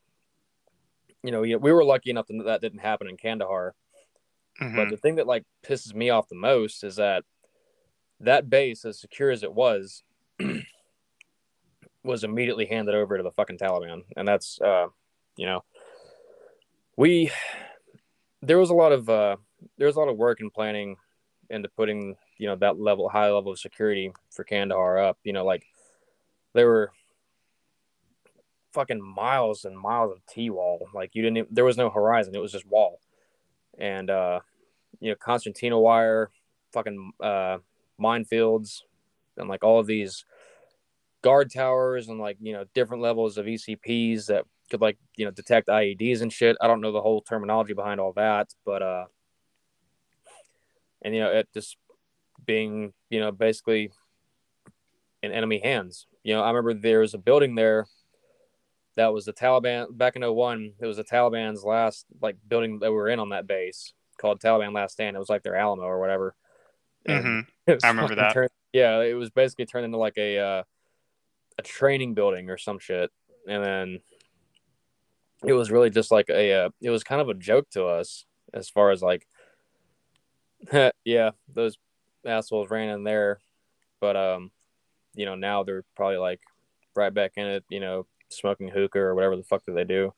we were lucky enough that didn't happen in Kandahar. Mm-hmm. But the thing that like pisses me off the most is that base, as secure as it was immediately handed over to the fucking Taliban, and that's there was a lot of work and planning into putting that high level of security for Kandahar up. Like there were fucking miles and miles of T-wall. Like there was no horizon, it was just wall. And concertina wire, fucking minefields, and like all of these guard towers, and like different levels of ECPs that could like detect IEDs and shit. I don't know the whole terminology behind all that, but and it just being basically in enemy hands. I remember there was a building there that was the Taliban back in 01. It was the Taliban's last like building that we were in on that base, called Taliban Last Stand. It was like their Alamo or whatever. And I remember that. It was basically turned into like a training building or some shit. And then it was really just like it was kind of a joke to us, as far as like, yeah, those assholes ran in there. But now they're probably like right back in it, smoking hookah or whatever the fuck that they do.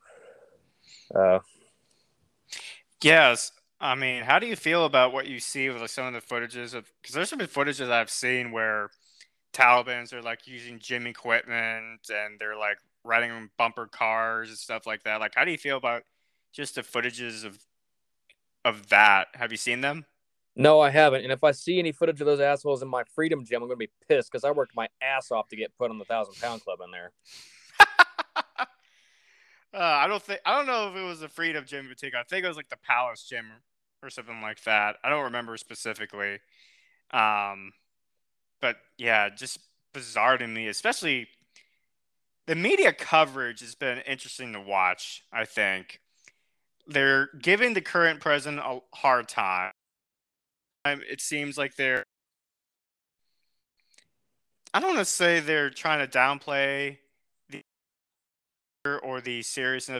Yes. I mean, how do you feel about what you see with like, some of the footages of? Because there's some footages I've seen where Taliban's are like using gym equipment and they're like riding bumper cars and stuff like that. Like, how do you feel about just the footages of that? Have you seen them? No, I haven't. And if I see any footage of those assholes in my freedom gym, I'm going to be pissed, because I worked my ass off to get put on the 1,000-pound club in there. I don't know if it was the Freedom Gym in particular. I think it was like the Palace Gym or something like that. I don't remember specifically. But yeah, just bizarre to me, especially the media coverage has been interesting to watch. I think they're giving the current president a hard time. It seems like I don't want to say they're trying to downplay the or the seriousness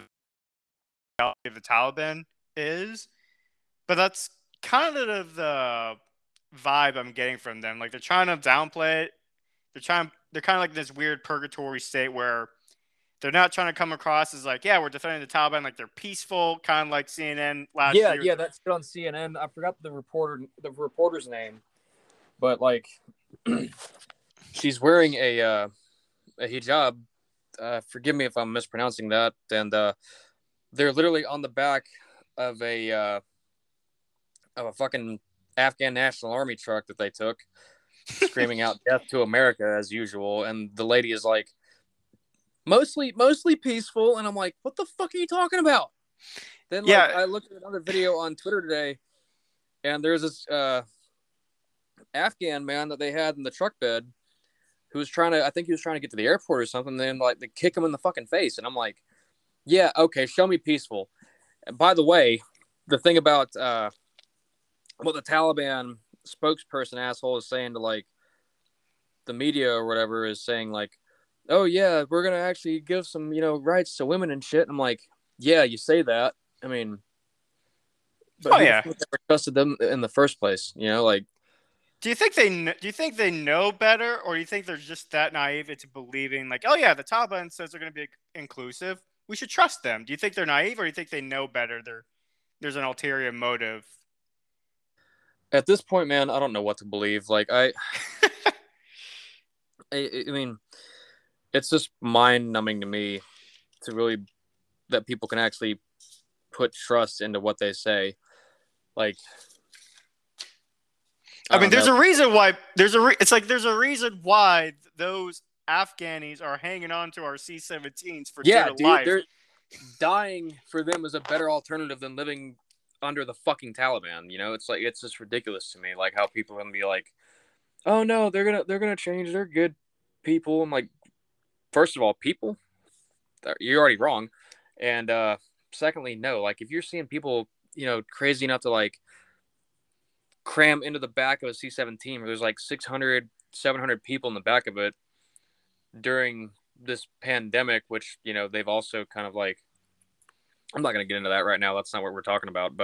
of the Taliban is, but that's kind of the vibe I'm getting from them. Like they're trying to downplay it. They're kind of like this weird purgatory state where they're not trying to come across as like, yeah, we're defending the Taliban, like they're peaceful, kind of like CNN last Yeah, year. yeah, that's on CNN. I forgot the reporter's name, but like, she's wearing a hijab. Forgive me if I'm mispronouncing that. And they're literally on the back of a fucking Afghan National Army truck that they took, screaming out "Death to America" as usual. And the lady is like, mostly peaceful, and I'm like, what the fuck are you talking about? Then like Yeah, I looked at another video on Twitter today, and there's this Afghan man that they had in the truck bed who was I think he was trying to get to the airport or something. Then like they kick him in the fucking face, and I'm like, yeah, okay, show me peaceful. And by the way, the thing about what the Taliban spokesperson asshole is saying to like the media or whatever is saying like, oh yeah, we're gonna actually give some rights to women and shit. And I'm like, yeah, you say that. I mean, but oh who the yeah. fuck ever trusted them in the first place? Like, Do you think they know better, or do you think they're just that naive into believing like, oh yeah, the Taliban says they're going to be inclusive, we should trust them? Do you think they're naive, or do you think they know better? There's an ulterior motive. at this point, man, I don't know what to believe. Like, I mean, it's just mind numbing to me to really that people can actually put trust into what they say. Like, I I mean, don't know. it's like there's a reason why those Afghanis are hanging on to our C-17s for Yeah, dear dude, life. they're dying for them is a better alternative than living under the fucking Taliban. It's like it's just ridiculous to me. Like how people are gonna be like, oh no, they're gonna change. They're good people. I'm like, first of all, people, you're already wrong, and secondly, no. Like if you're seeing people, crazy enough to like cram into the back of a C-17 where there's like 600, 700 people in the back of it during this pandemic, which they've also kind of like. I'm not going to get into that right now. That's not what we're talking about.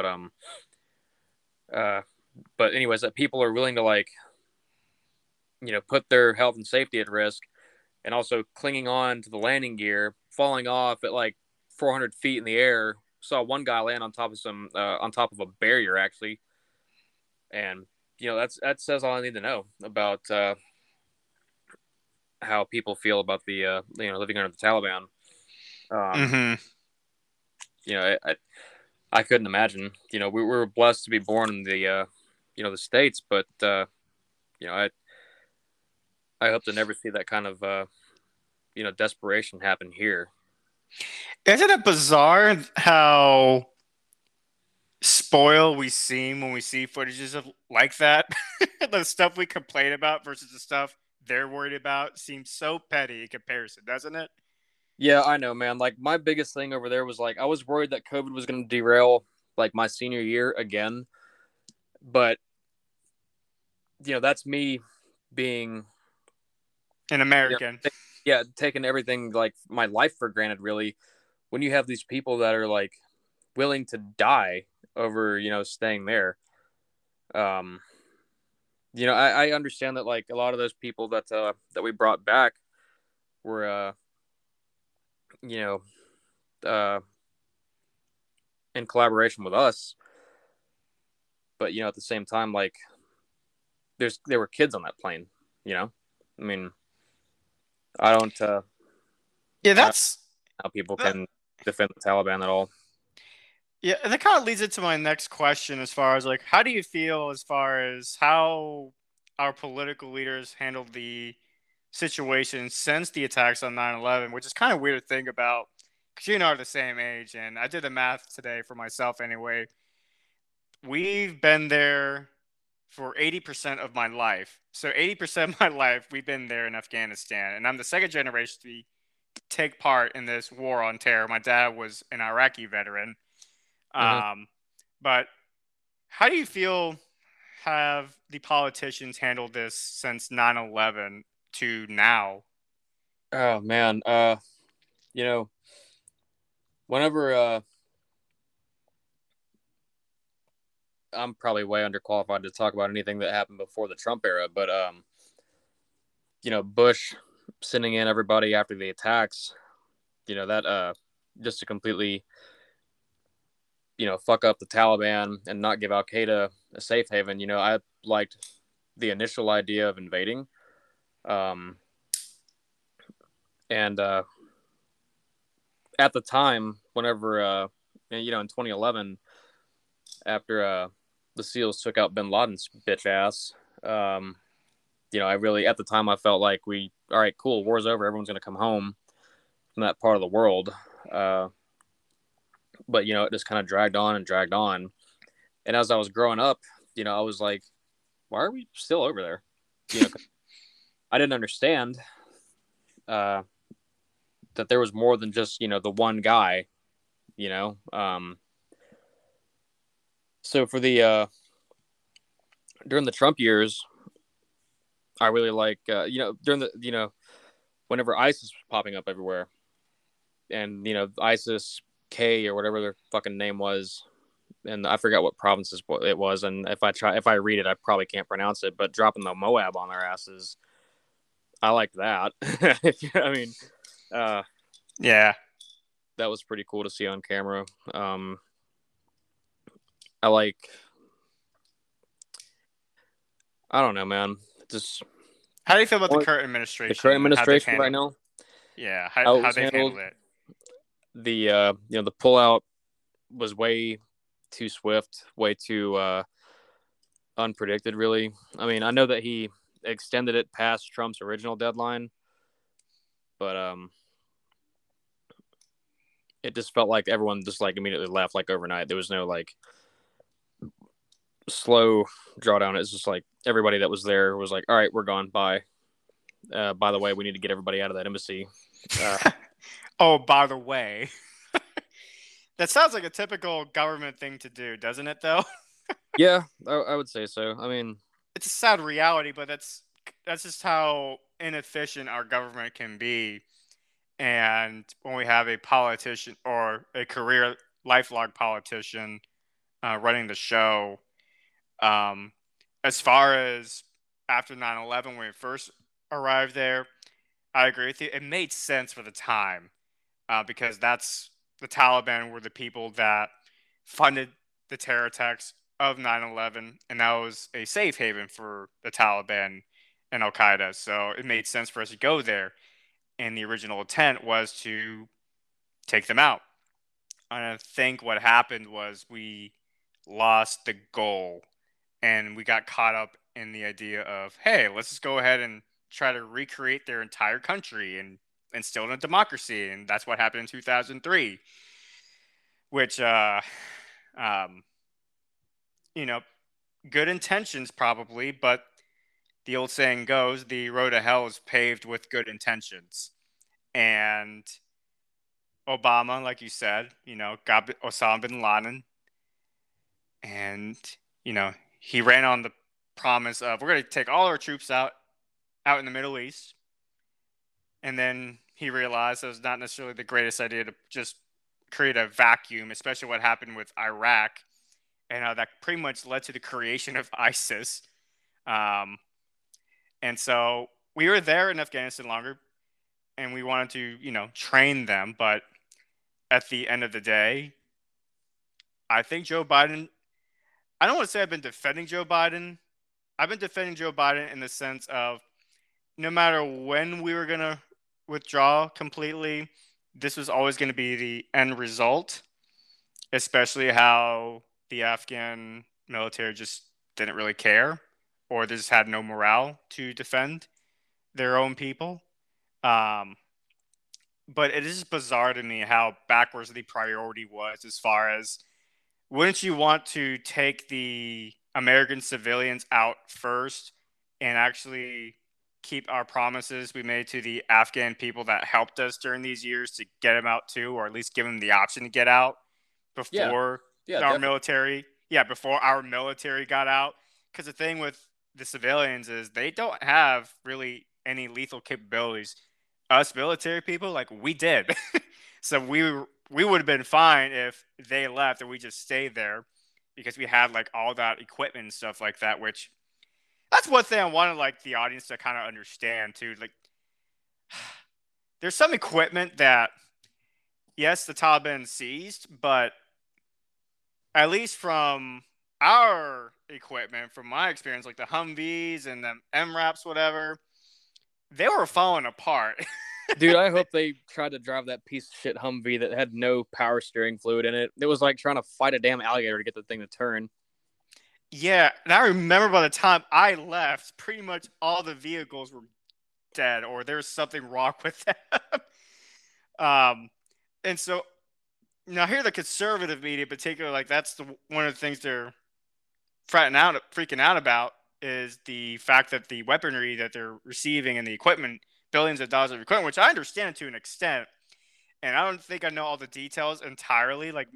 But anyways, that people are willing to like, put their health and safety at risk, and also clinging on to the landing gear, falling off at like 400 feet in the air. Saw one guy land on top of a barrier actually, and that says all I need to know about how people feel about the living under the Taliban. Mm-hmm. I couldn't imagine. We were blessed to be born in the the States, but I hope to never see that kind of desperation happen here. Isn't it bizarre how spoiled we seem when we see footages of like that? The stuff we complain about versus the stuff they're worried about seems so petty in comparison, doesn't it? Yeah, I know, man. Like my biggest thing over there was like I was worried that COVID was going to derail like my senior year again, but that's me being An American. taking everything like my life for granted. Really, when you have these people that are like willing to die over staying there, I understand that like a lot of those people that we brought back were in collaboration with us, but at the same time, like there were kids on that plane. I mean, I don't. Yeah, that's how people that, can defend the Taliban at all. yeah, and that kind of leads into my next question as far as like how do you feel as far as how our political leaders handled the situation since the attacks on 9/11, which is kind of weird to think about because you and I are the same age, and I did the math today for myself anyway. We've been there for 80% of my life. So 80% of my life, we've been there in Afghanistan. And I'm the second generation to take part in this war on terror. My dad was an Iraqi veteran. Mm-hmm. But how do you feel have the politicians handled this since 9/11 to now? Oh man, whenever I'm probably way underqualified to talk about anything that happened before the Trump era, but Bush sending in everybody after the attacks, that just to completely, fuck up the Taliban and not give Al Qaeda a safe haven. I liked the initial idea of invading, and at the time, whenever in 2011, after the SEALs took out Bin Laden's bitch ass, I really, at the time, I felt like all right, cool, war's over, everyone's gonna come home from that part of the world. But it just kind of dragged on and dragged on. And as I was growing up, I was like, why are we still over there? I didn't understand that there was more than just the one guy. So for the during the Trump years, I really like during the whenever ISIS was popping up everywhere, and ISIS K or whatever their fucking name was, and I forgot what provinces it was, and if I read it, I probably can't pronounce it, but dropping the Moab on their asses, I like that. I mean, yeah, that was pretty cool to see on camera. I like, I don't know, man. Just how do you feel about the current administration? The current administration right now. Yeah, how they've handled it. The the pullout was way too swift, way too unpredicted. Really, I mean, I know that he extended it past Trump's original deadline, but it just felt like everyone just like immediately left like overnight. There was no like slow drawdown. It's just like everybody that was there was like, all right, we're gone. Bye. By the way, we need to get everybody out of that embassy. Oh, by the way, that sounds like a typical government thing to do, doesn't it, though? Yeah, I would say so. I mean, it's a sad reality, but that's just how inefficient our government can be. And when we have a politician or a career lifelong politician running the show, as far as after 9/11, when we first arrived there, I agree with you. It made sense for the time because that's the Taliban were the people that funded the terror attacks of 9/11, and that was a safe haven for the Taliban and Al Qaeda. So it made sense for us to go there. And the original intent was to take them out. And I think what happened was we lost the goal and we got caught up in the idea of, hey, let's just go ahead and try to recreate their entire country and instill in a democracy. And that's what happened in 2003, which, good intentions probably, but the old saying goes, the road to hell is paved with good intentions. And Obama, like you said, got Osama bin Laden. And, he ran on the promise of, we're going to take all our troops out in the Middle East. And then he realized it was not necessarily the greatest idea to just create a vacuum, especially what happened with Iraq. And that pretty much led to the creation of ISIS. And so we were there in Afghanistan longer, and we wanted to, train them. But at the end of the day, I think Joe Biden, I don't want to say I've been defending Joe Biden. I've been defending Joe Biden in the sense of no matter when we were going to withdraw completely, this was always going to be the end result, especially how the Afghan military just didn't really care or they just had no morale to defend their own people. But it is bizarre to me how backwards the priority was as far as wouldn't you want to take the American civilians out first and actually keep our promises we made to the Afghan people that helped us during these years to get them out too, or at least give them the option to get out before before our military got out. Because the thing with the civilians is they don't have really any lethal capabilities. Us military people, like we did. So we would have been fine if they left and we just stayed there. because we had like all that equipment and stuff like that. Which that's one thing I wanted like the audience to kind of understand too. Like, there's some equipment that yes, the Taliban seized, but at least from our equipment, from my experience, like the Humvees and the MRAPs, whatever, they were falling apart. Dude, I hope they tried to drive that piece of shit Humvee that had no power steering fluid in it. It was like trying to fight a damn alligator to get the thing to turn. Yeah, and I remember by the time I left, pretty much all the vehicles were dead or there was something wrong with them. um, and so now here the conservative media in particular, like that's one of the things they're freaking out about is the fact that the weaponry that they're receiving and the equipment, billions of dollars of equipment, which I understand to an extent, and I don't think I know all the details entirely, like,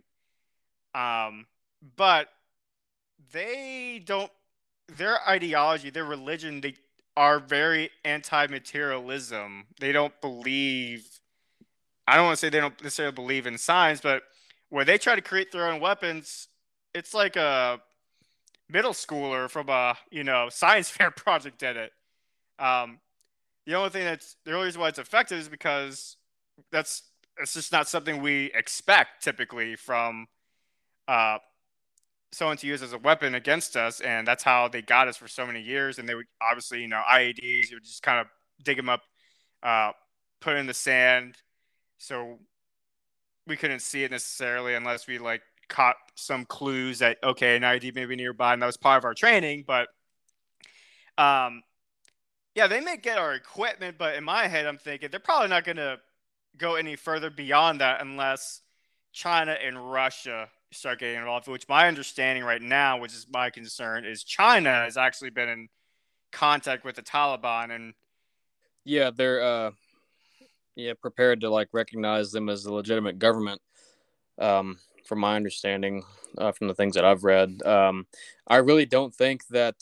but they don't, their ideology, their religion, they are very anti-materialism. They don't believe, I don't want to say they don't necessarily believe in science, but where they try to create their own weapons, it's like a middle schooler from a science fair project did it. Um, the only reason why it's effective is because it's just not something we expect typically from uh, someone to use as a weapon against us, and that's how they got us for so many years. And they would obviously, IEDs, you would just kind of dig them up, uh, put it in the sand, so we couldn't see it necessarily unless we like caught some clues that okay, an IED may be nearby, and that was part of our training. But um, yeah, they may get our equipment, but in my head, I'm thinking they're probably not going to go any further beyond that unless China and Russia start getting involved. Which my understanding right now, which is my concern, is China has actually been in contact with the Taliban, and Yeah, they're prepared to like recognize them as a legitimate government. From my understanding, from the things that I've read, I really don't think that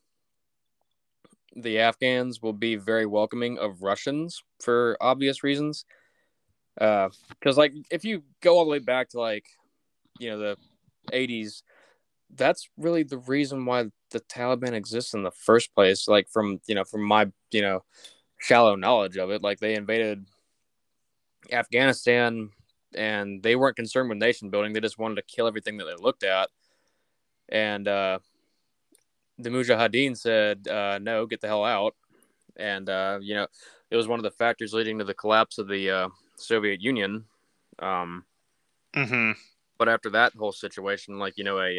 the Afghans will be very welcoming of Russians for obvious reasons. Because like if you go all the way back to like the 80s, that's really the reason why the Taliban exists in the first place. Like from my shallow knowledge of it, like they invaded Afghanistan and they weren't concerned with nation building. They just wanted to kill everything that they looked at. And the Mujahideen said, no, get the hell out. And, it was one of the factors leading to the collapse of the Soviet Union. mm-hmm. But after that whole situation, like,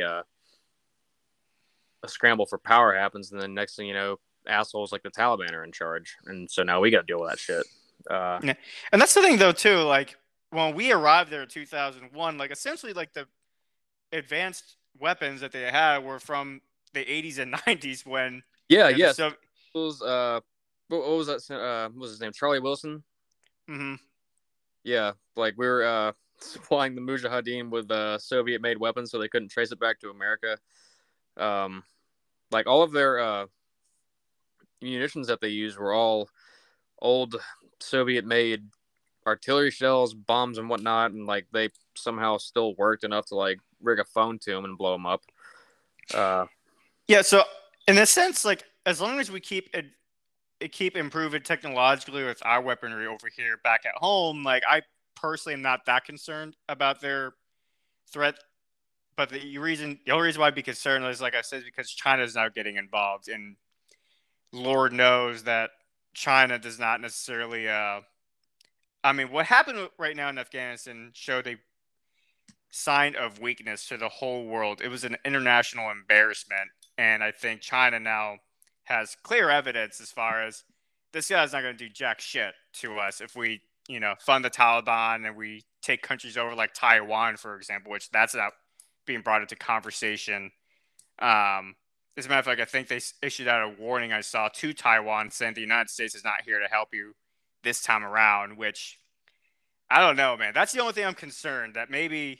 a scramble for power happens. And then next thing you know, assholes like the Taliban are in charge. And so now we got to deal with that shit. Yeah. And that's the thing, though, too. Like, when we arrived there in 2001, like, essentially, like, the advanced weapons that they had were from the 80s and 90s when... Yeah, yes. It was, what was that? What was his name? Charlie Wilson? Mm-hmm. Yeah, like, we were supplying the Mujahideen with Soviet-made weapons so they couldn't trace it back to America. Like, all of their munitions that they used were all old Soviet-made artillery shells, bombs, and whatnot, and like they somehow still worked enough to like rig a phone to them and blow them up. Yeah, so in a sense, like as long as we keep improving technologically with our weaponry over here back at home, like I personally am not that concerned about their threat. But the only reason why I'd be concerned is, like I said, is because China is now getting involved, and Lord knows that China does not necessarily. I mean, what happened right now in Afghanistan showed a sign of weakness to the whole world. It was an international embarrassment, and I think China now has clear evidence as far as this guy's not going to do jack shit to us if we, fund the Taliban and we take countries over like Taiwan, for example, which that's not being brought into conversation. As a matter of fact, I think they issued out a warning I saw to Taiwan saying the United States is not here to help you this time around, which I don't know, man. That's the only thing I'm concerned that maybe,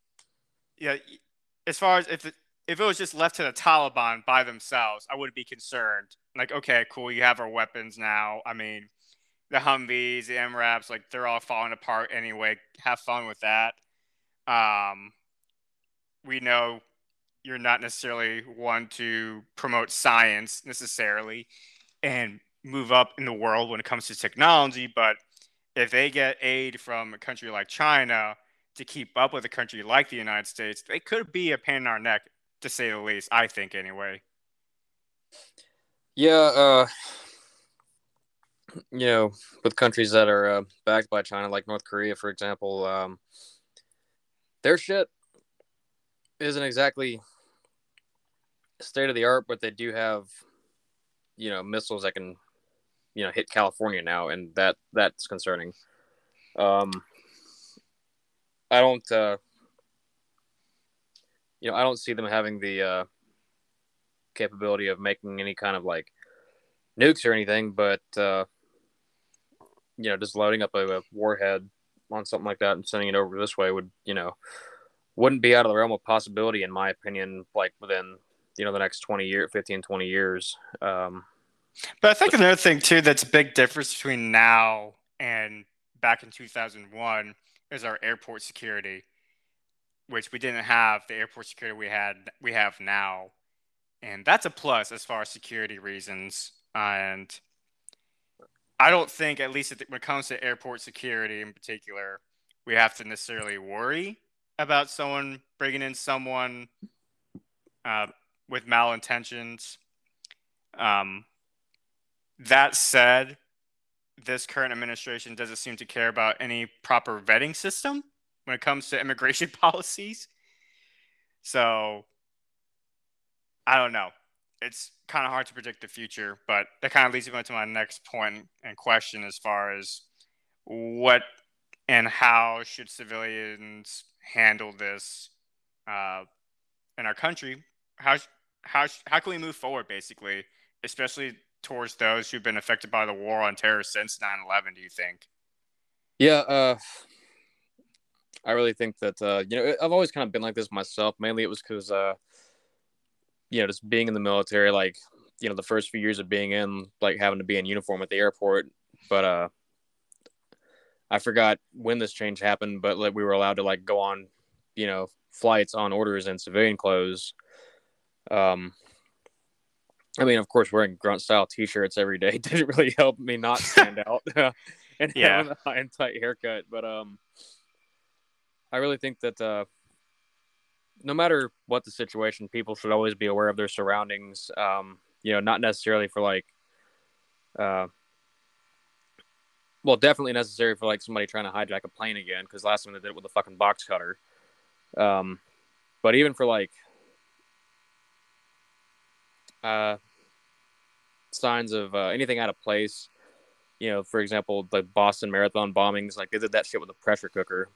as far as if it was just left to the Taliban by themselves, I wouldn't be concerned. Like, okay, cool, you have our weapons now. I mean, the Humvees, the MRAPs, like they're all falling apart anyway. Have fun with that. We know, you're not necessarily one to promote science necessarily and move up in the world when it comes to technology, but if they get aid from a country like China to keep up with a country like the United States, they could be a pain in our neck, to say the least, I think anyway. Yeah, with countries that are backed by China, like North Korea, for example, their shit isn't exactly state of the art, but they do have, missiles that can, hit California now, and that's concerning. Um, I don't, I don't see them having the capability of making any kind of like nukes or anything, but just loading up a warhead on something like that and sending it over this way would, wouldn't be out of the realm of possibility, in my opinion, like within, the next 15, 20 years. But I think another thing too that's a big difference between now and back in 2001 is our airport security, which we didn't have the airport security we have now, and that's a plus as far as security reasons. And I don't think, at least when it comes to airport security in particular, we have to necessarily worry about someone bringing in someone with malintentions. Um, that said, this current administration doesn't seem to care about any proper vetting system when it comes to immigration policies. So I don't know. It's kind of hard to predict the future, but that kind of leads me to my next point and question as far as what and how should civilians handle this in our country? How how can we move forward, basically, especially towards those who've been affected by the war on terror since 9/11? Do you think? Yeah, I really think that I've always kind of been like this myself. Mainly, it was because just being in the military, like the first few years of being in, like having to be in uniform at the airport. But I forgot when this change happened, but like we were allowed to like go on, flights on orders in civilian clothes. I mean, of course, wearing grunt style T-shirts every day didn't really help me not stand out and Yeah. having a high and tight haircut. But I really think that no matter what the situation, people should always be aware of their surroundings. Not necessarily for like, well, definitely necessary for like somebody trying to hijack a plane again, because last time they did it with a fucking box cutter. But even for like signs of anything out of place, for example, the Boston Marathon bombings, like they did that shit with a pressure cooker.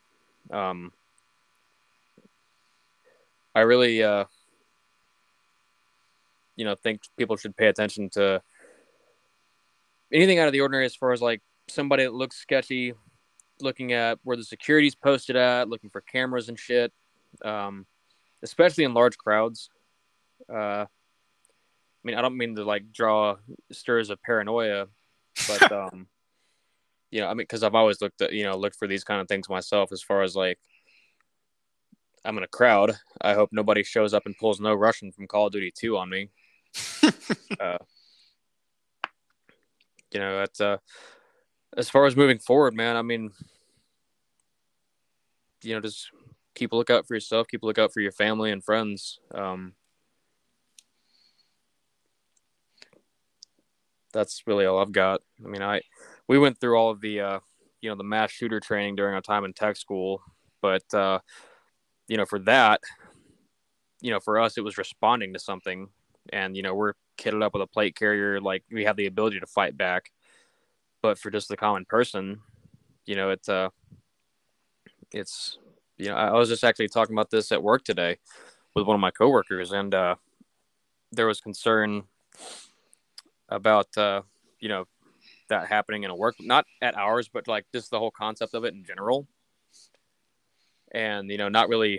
I really, think people should pay attention to anything out of the ordinary as far as like somebody that looks sketchy, looking at where the security's posted at, looking for cameras and shit, especially in large crowds. I mean, I don't mean to like draw stirs of paranoia, but I mean, because I've always looked for these kind of things myself. As far as like, I'm in a crowd, I hope nobody shows up and pulls No Russian from Call of Duty 2 on me. That's as far as moving forward, man. I mean, just keep a lookout for yourself, keep a lookout for your family and friends. That's really all I've got. I mean, we went through all of the the mass shooter training during our time in tech school, but for that, for us it was responding to something, and we're kitted up with a plate carrier, like we have the ability to fight back. But for just the common person, it's I was just actually talking about this at work today with one of my coworkers, and there was concern about that happening in a work, not at ours, but like just the whole concept of it in general. And not really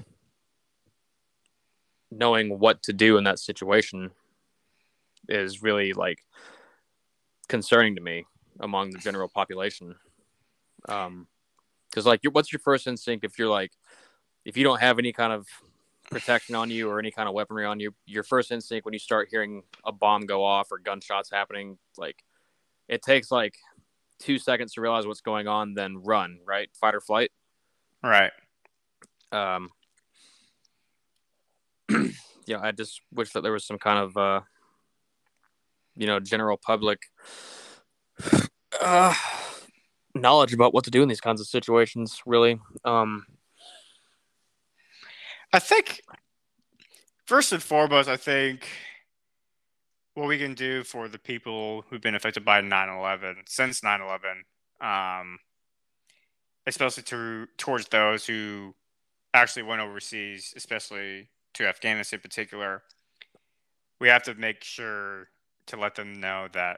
knowing what to do in that situation is really like concerning to me among the general population. Because like, what's your first instinct if you don't have any kind of protection on you or any kind of weaponry on you, your first instinct when you start hearing a bomb go off or gunshots happening, like it takes like 2 seconds to realize what's going on, then run, right? Fight or flight. Right. Yeah, I just wish that there was some kind of, general public knowledge about what to do in these kinds of situations, really. I think, first and foremost, I think what we can do for the people who've been affected by 9/11, since 9/11, especially towards those who actually went overseas, especially to Afghanistan in particular, we have to make sure to let them know that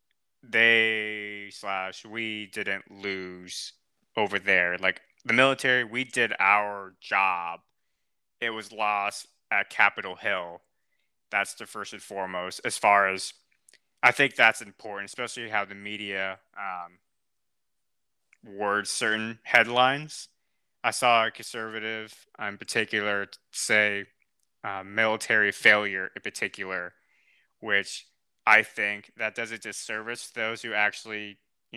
we didn't lose over there. Like the military, we did our job. It was lost at Capitol Hill. That's the first and foremost. As far as I think that's important, especially how the media words certain headlines. I saw a conservative in particular say military failure in particular, which I think that does a disservice to those who actually,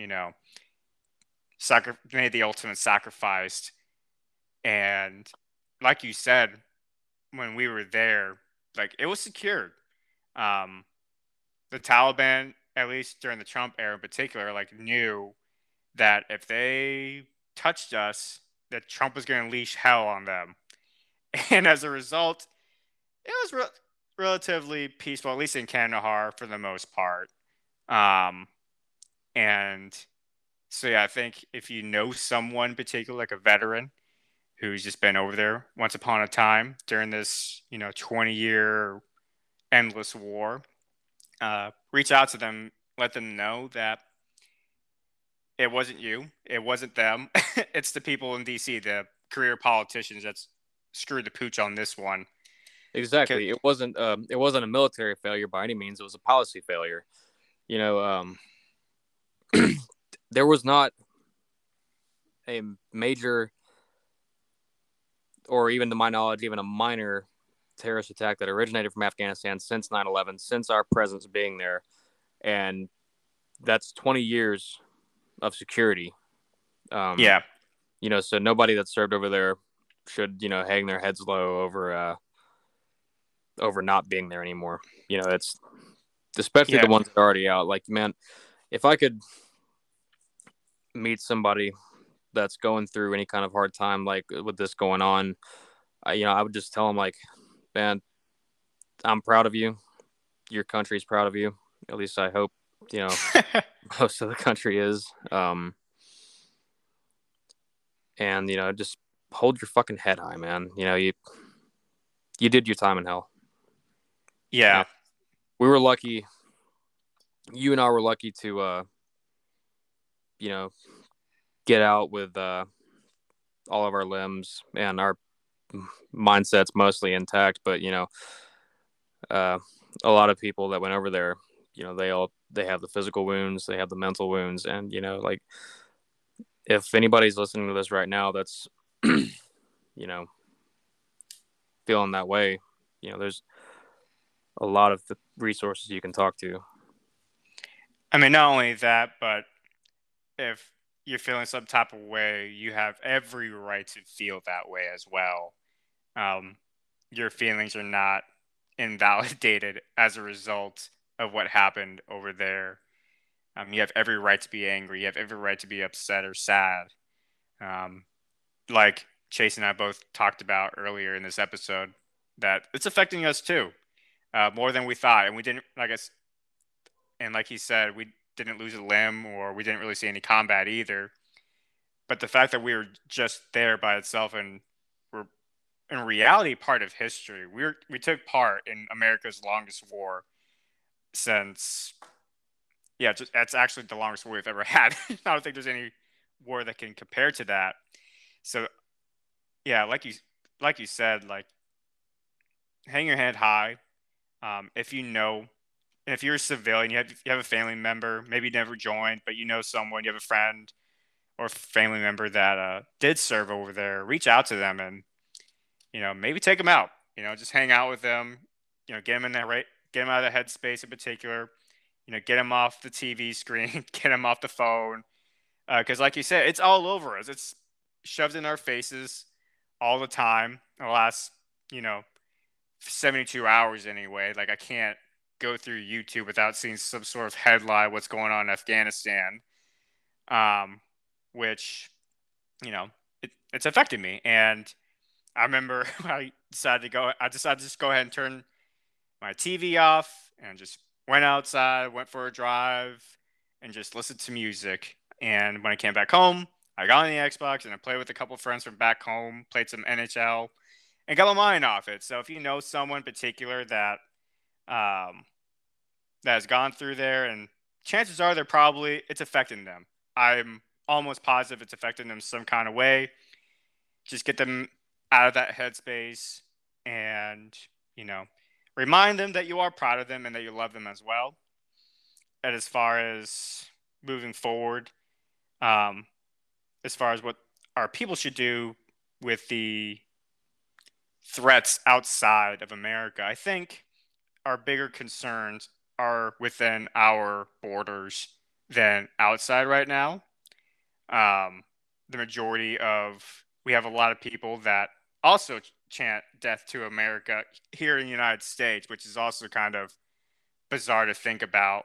made the ultimate sacrifice. And like you said, when we were there, like it was secured. Um, the Taliban, at least during the Trump era in particular, like knew that if they touched us, that Trump was going to unleash hell on them. And as a result, it was relatively peaceful, at least in Kandahar for the most part. Um, and so, yeah, I think if you know someone in particular, like a veteran who's just been over there once upon a time during this, 20-year endless war, reach out to them, let them know that it wasn't you, it wasn't them, it's the people in D.C., the career politicians that's screwed the pooch on this one. Exactly. It wasn't a military failure by any means. It was a policy failure. There was not a major, or even to my knowledge, even a minor terrorist attack that originated from Afghanistan since 9/11, since our presence being there. And that's 20 years of security. Yeah. So nobody that served over there should, hang their heads low over not being there anymore. It's especially the ones that are already out. Like, man, if I could meet somebody that's going through any kind of hard time, like with this going on, I would just tell them, like, man, I'm proud of you. Your country's proud of you. At least I hope, most of the country is. And, just hold your fucking head high, man. You did your time in hell. Yeah. And we were lucky. You and I were lucky to, get out with all of our limbs and our mindsets mostly intact. But, a lot of people that went over there, they have the physical wounds, they have the mental wounds. And, like, if anybody's listening to this right now that's, feeling that way, there's a lot of resources you can talk to. I mean, not only that, but if you're feeling some type of way, you have every right to feel that way as well. Your feelings are not invalidated as a result of what happened over there. You have every right to be angry. You have every right to be upset or sad. Like Chase and I both talked about earlier in this episode, that it's affecting us too, more than we thought. And we didn't, I guess, and like he said, we didn't lose a limb or we didn't really see any combat either. But the fact that we were just there by itself and we're in reality part of history. We took part in America's longest war since, that's actually the longest war we've ever had. I don't think there's any war that can compare to that. So, yeah, like you said, like, hang your head high. If if you're a civilian, you have a family member, maybe never joined, but you know someone, you have a friend or family member that did serve over there, reach out to them and maybe take them out. Just hang out with them. Get them in that right, get them out of the headspace in particular. Get them off the TV screen, get them off the phone. Because, like you said, it's all over us. It's shoved in our faces all the time. The last, you know, 72 hours anyway. Like, I can't go through YouTube without seeing some sort of headline what's going on in Afghanistan, um, which, it's affected me. And I remember I decided to just go ahead and turn my TV off and just went outside, went for a drive, and just listened to music. And when I came back home, I got on the Xbox and I played with a couple friends from back home, played some NHL, and got my mind off it. So if you know someone in particular um, that has gone through there, and chances are it's affecting them. I'm almost positive it's affecting them some kind of way. Just get them out of that headspace and, you know, remind them that you are proud of them and that you love them as well. And as far as moving forward, um, as far as what our people should do with the threats outside of America, I think our bigger concerns are within our borders than outside right now. Um, the majority of we have a lot of people that also chant "Death to America" here in the United States, which is also kind of bizarre to think about.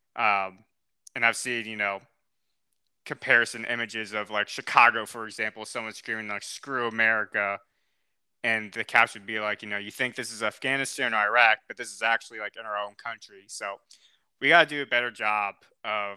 And I've seen, comparison images of like Chicago, for example, someone screaming like "Screw America," and the caption would be like, you think this is Afghanistan or Iraq, but this is actually like in our own country. So we got to do a better job of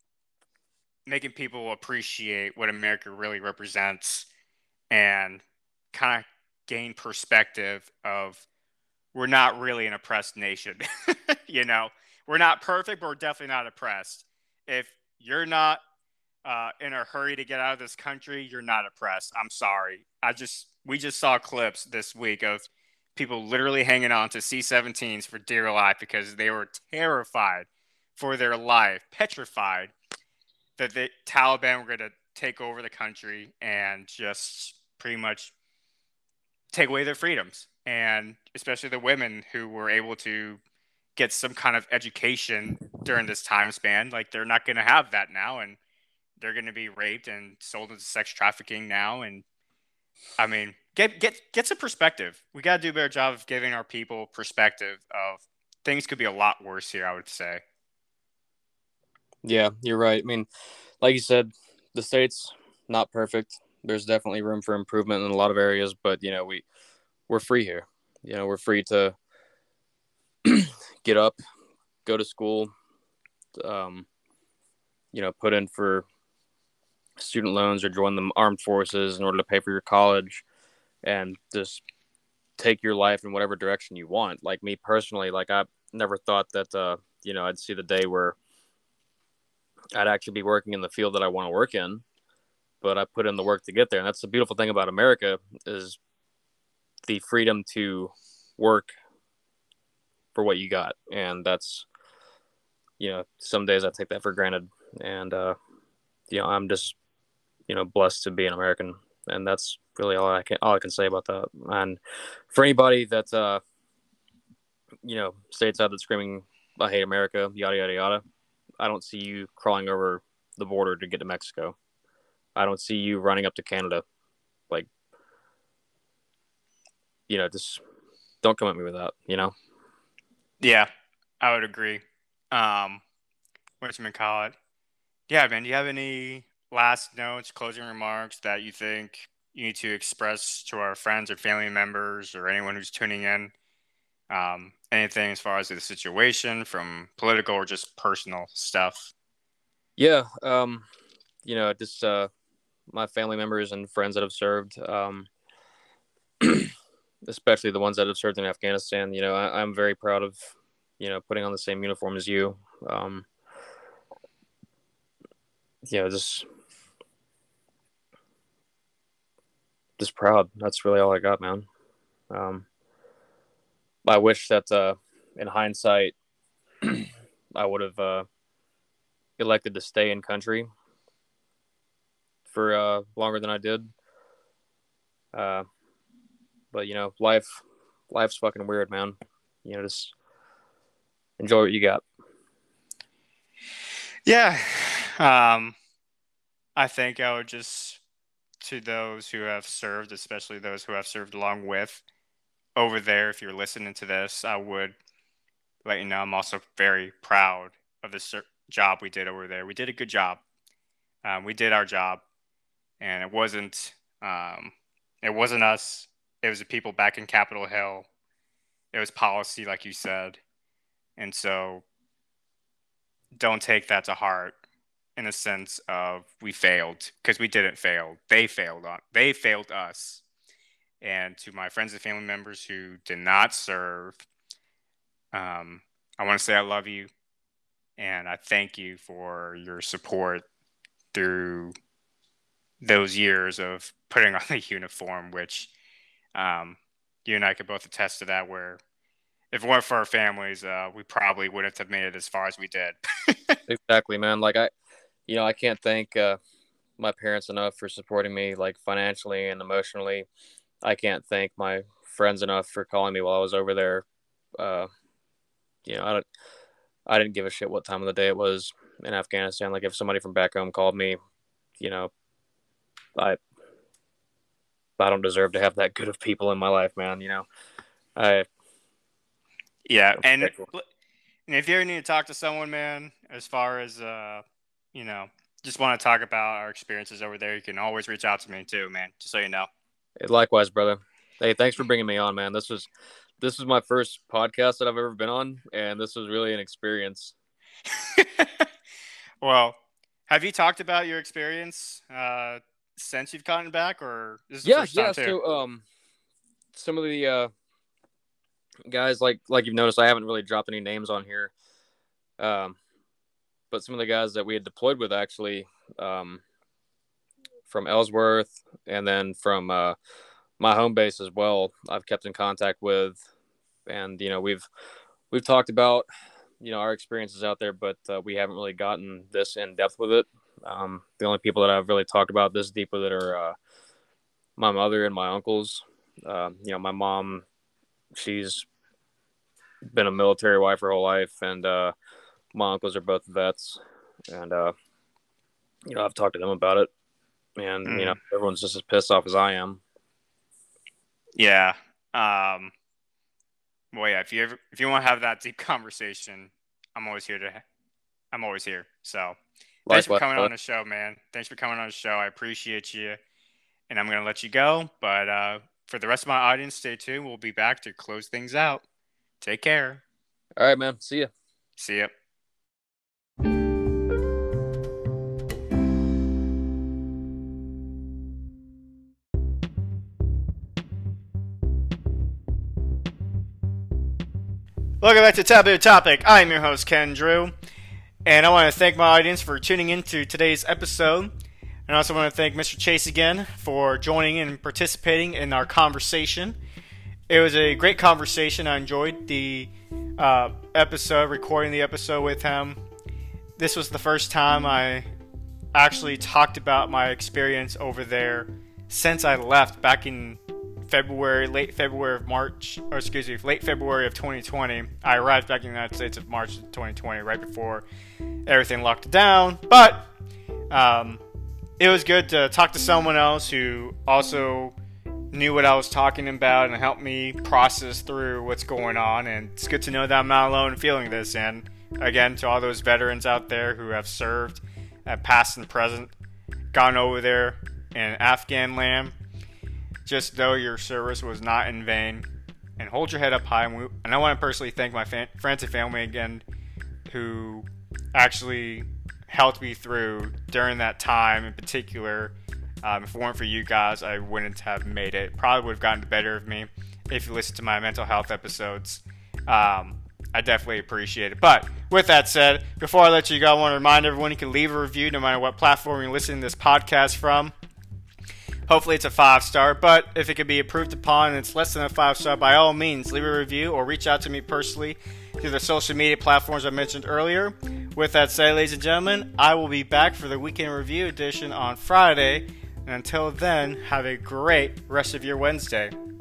making people appreciate what America really represents and kind of gain perspective of we're not really an oppressed nation. you know, we're not perfect, but we're definitely not oppressed. If you're not in a hurry to get out of this country, you're not oppressed. I'm sorry. We just saw clips this week of people literally hanging on to C-17s for dear life because they were terrified for their life, petrified that the Taliban were going to take over the country and just pretty much take away their freedoms. And especially the women who were able to get some kind of education during this time span, like they're not going to have that now, and they're going to be raped and sold into sex trafficking now. And I mean, get some perspective. We got to do a better job of giving our people perspective of things could be a lot worse here, I would say. Yeah, you're right. I mean, like you said, the state's not perfect. There's definitely room for improvement in a lot of areas, but we're free here. We're free to get up, go to school, um, put in for student loans or join the armed forces in order to pay for your college, and just take your life in whatever direction you want. Like me personally, like I never thought that I'd see the day where I'd actually be working in the field that I want to work in, but I put in the work to get there. And that's the beautiful thing about America is the freedom to work for what you got. And that's, some days I take that for granted. And, I'm just, blessed to be an American. And that's really all I can say about that. And for anybody that's, stateside that's screaming, "I hate America," yada, yada, yada, I don't see you crawling over the border to get to Mexico. I don't see you running up to Canada. Like, just don't come at me with that, Yeah, I would agree. Whatchamacallit. Yeah, man, do you have any last notes, closing remarks that you think you need to express to our friends or family members or anyone who's tuning in? Anything as far as the situation from political or just personal stuff? Yeah. Just my family members and friends that have served, especially the ones that have served in Afghanistan. I'm very proud of, putting on the same uniform as you. Just proud. That's really all I got, man. I wish that in hindsight, I would have elected to stay in country for longer than I did. But life's fucking weird, man. Just enjoy what you got. Yeah. I think I would just, to those who have served, especially those who have served along with over there, if you're listening to this, I would let you know I'm also very proud of the job we did over there. We did a good job. We did our job, and it wasn't us. It was the people back in Capitol Hill. It was policy, like you said, and so don't take that to heart in a sense of we failed, because we didn't fail. They failed us. And to my friends and family members who did not serve, I want to say I love you, and I thank you for your support through those years of putting on the uniform, which you and I could both attest to that, where if it weren't for our families, we probably wouldn't have made it as far as we did. Exactly, man. Like I can't thank my parents enough for supporting me, like financially and emotionally. I can't thank my friends enough for calling me while I was over there. I didn't give a shit what time of the day it was in Afghanistan. Like if somebody from back home called me, I don't deserve to have that good of people in my life, man. Yeah, and if you ever need to talk to someone, man, as far as just want to talk about our experiences over there, you can always reach out to me too, man. Just so you know. Likewise, brother. Hey, thanks for bringing me on, man. This was my first podcast that I've ever been on, and this was really an experience. Well, have you talked about your experience since you've gotten back, or this is the first time too? So some of the guys, like you've noticed, I haven't really dropped any names on here, but some of the guys that we had deployed with, actually, from Ellsworth and then from my home base as well, I've kept in contact with, and we've talked about our experiences out there, but we haven't really gotten this in depth with it. The only people that I've really talked about this deep with it are my mother and my uncles. My mom, she's been a military wife her whole life, and my uncles are both vets, and I've talked to them about it, and everyone's just as pissed off as I am. Yeah. Well, yeah. If you want to have that deep conversation, I'm always here. So thanks for coming on the show, man. Thanks for coming on the show. I appreciate you, and I'm gonna let you go. But for the rest of my audience, stay tuned. We'll be back to close things out. Take care. All right, man. See ya. See ya. Welcome back to Taboo Topic. I'm your host, Ken Drew, and I want to thank my audience for tuning in to today's episode. And I also want to thank Mr. Chase again for joining and participating in our conversation. It was a great conversation. I enjoyed the recording the episode with him. This was the first time I actually talked about my experience over there since I left back in late February of 2020. I arrived back in the United States of March of 2020, right before everything locked down. But it was good to talk to someone else who also knew what I was talking about and helped me process through what's going on. And it's good to know that I'm not alone in feeling this. And again, to all those veterans out there who have served, past and present, gone over there in Afghan land, just know your service was not in vain, and hold your head up high. And I want to personally thank my friends and family again, who actually helped me through during that time in particular. If it weren't for you guys, I wouldn't have made it. Probably would have gotten the better of me if you listened to my mental health episodes. I definitely appreciate it. But with that said, before I let you go, I want to remind everyone you can leave a review no matter what platform you're listening to this podcast from. Hopefully it's a 5-star, but if it can be approved upon and it's less than a 5-star, by all means, leave a review or reach out to me personally through the social media platforms I mentioned earlier. With that said, ladies and gentlemen, I will be back for the Weekend Review edition on Friday. And until then, have a great rest of your Wednesday.